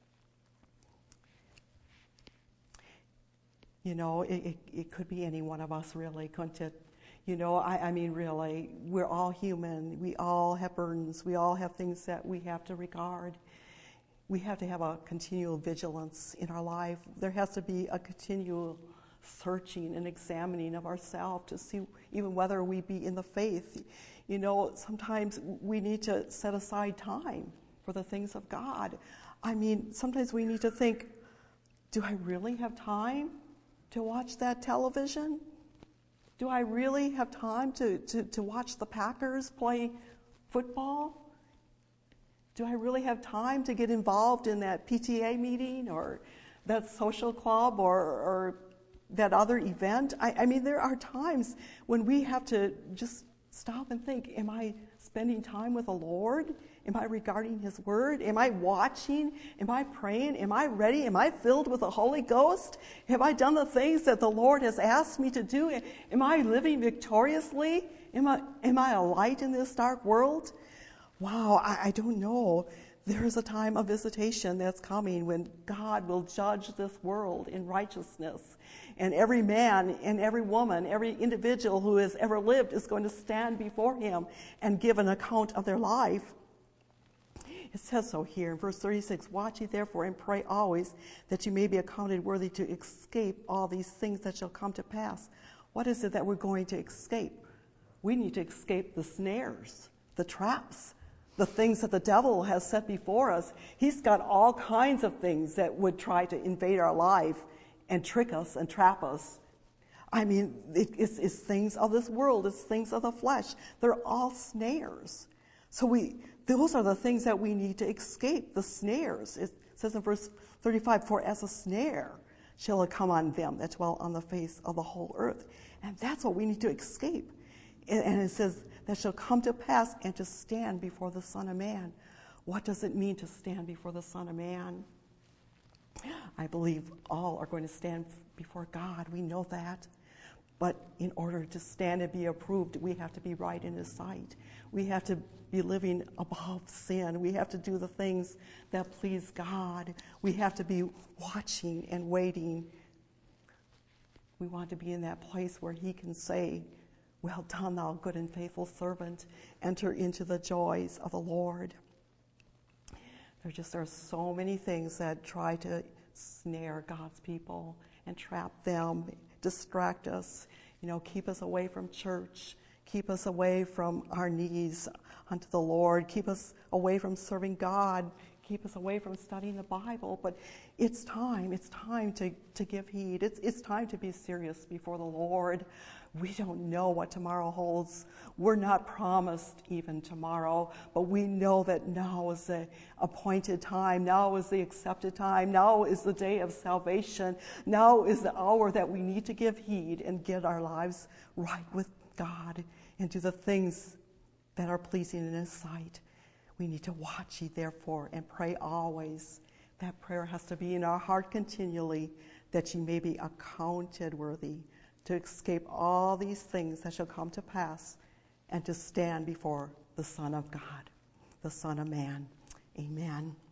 You know, it, it, it could be any one of us, really, couldn't it? You know, I, I mean, really, we're all human. We all have burdens. We all have things that we have to regard. We have to have a continual vigilance in our life. There has to be a continual searching and examining of ourselves to see even whether we be in the faith. You know, sometimes we need to set aside time for the things of God. I mean, sometimes we need to think, do I really have time to watch that television? Do I really have time to, to, to watch the Packers play football? Do I really have time to get involved in that P T A meeting or that social club or, or that other event? I, I mean, there are times when we have to just stop and think, am I spending time with the Lord? Am I regarding His Word? Am I watching? Am I praying? Am I ready? Am I filled with the Holy Ghost? Have I done the things that the Lord has asked me to do? Am I living victoriously? Am I, am I a light in this dark world? Wow, I, I don't know. There is a time of visitation that's coming when God will judge this world in righteousness. And every man and every woman, every individual who has ever lived is going to stand before Him and give an account of their life. It says so here in verse thirty-six, watch ye therefore and pray always that you may be accounted worthy to escape all these things that shall come to pass. What is it that we're going to escape? We need to escape the snares, the traps, the things that the devil has set before us. He's got all kinds of things that would try to invade our life and trick us and trap us. I mean, it, it's, it's things of this world. It's things of the flesh. They're all snares. So we, those are the things that we need to escape, the snares. It says in verse thirty-five, for as a snare shall it come on them that dwell on the face of the whole earth. And that's what we need to escape. And, and it says, that shall come to pass and to stand before the Son of Man. What does it mean to stand before the Son of Man? I believe all are going to stand before God. We know that. But in order to stand and be approved, we have to be right in His sight. We have to be living above sin. We have to do the things that please God. We have to be watching and waiting. We want to be in that place where He can say, well done, thou good and faithful servant. Enter into the joys of the Lord. There just are so many things that try to snare God's people and trap them, distract us, you know, keep us away from church, keep us away from our knees unto the Lord, keep us away from serving God, keep us away from studying the Bible. But it's time, it's time to, to give heed. It's, it's time to be serious before the Lord. We don't know what tomorrow holds. We're not promised even tomorrow, but we know that now is the appointed time. Now is the accepted time. Now is the day of salvation. Now is the hour that we need to give heed and get our lives right with God and do the things that are pleasing in His sight. We need to watch ye therefore and pray always. That prayer has to be in our heart continually, that ye may be accounted worthy to escape all these things that shall come to pass and to stand before the Son of God, the Son of Man. Amen.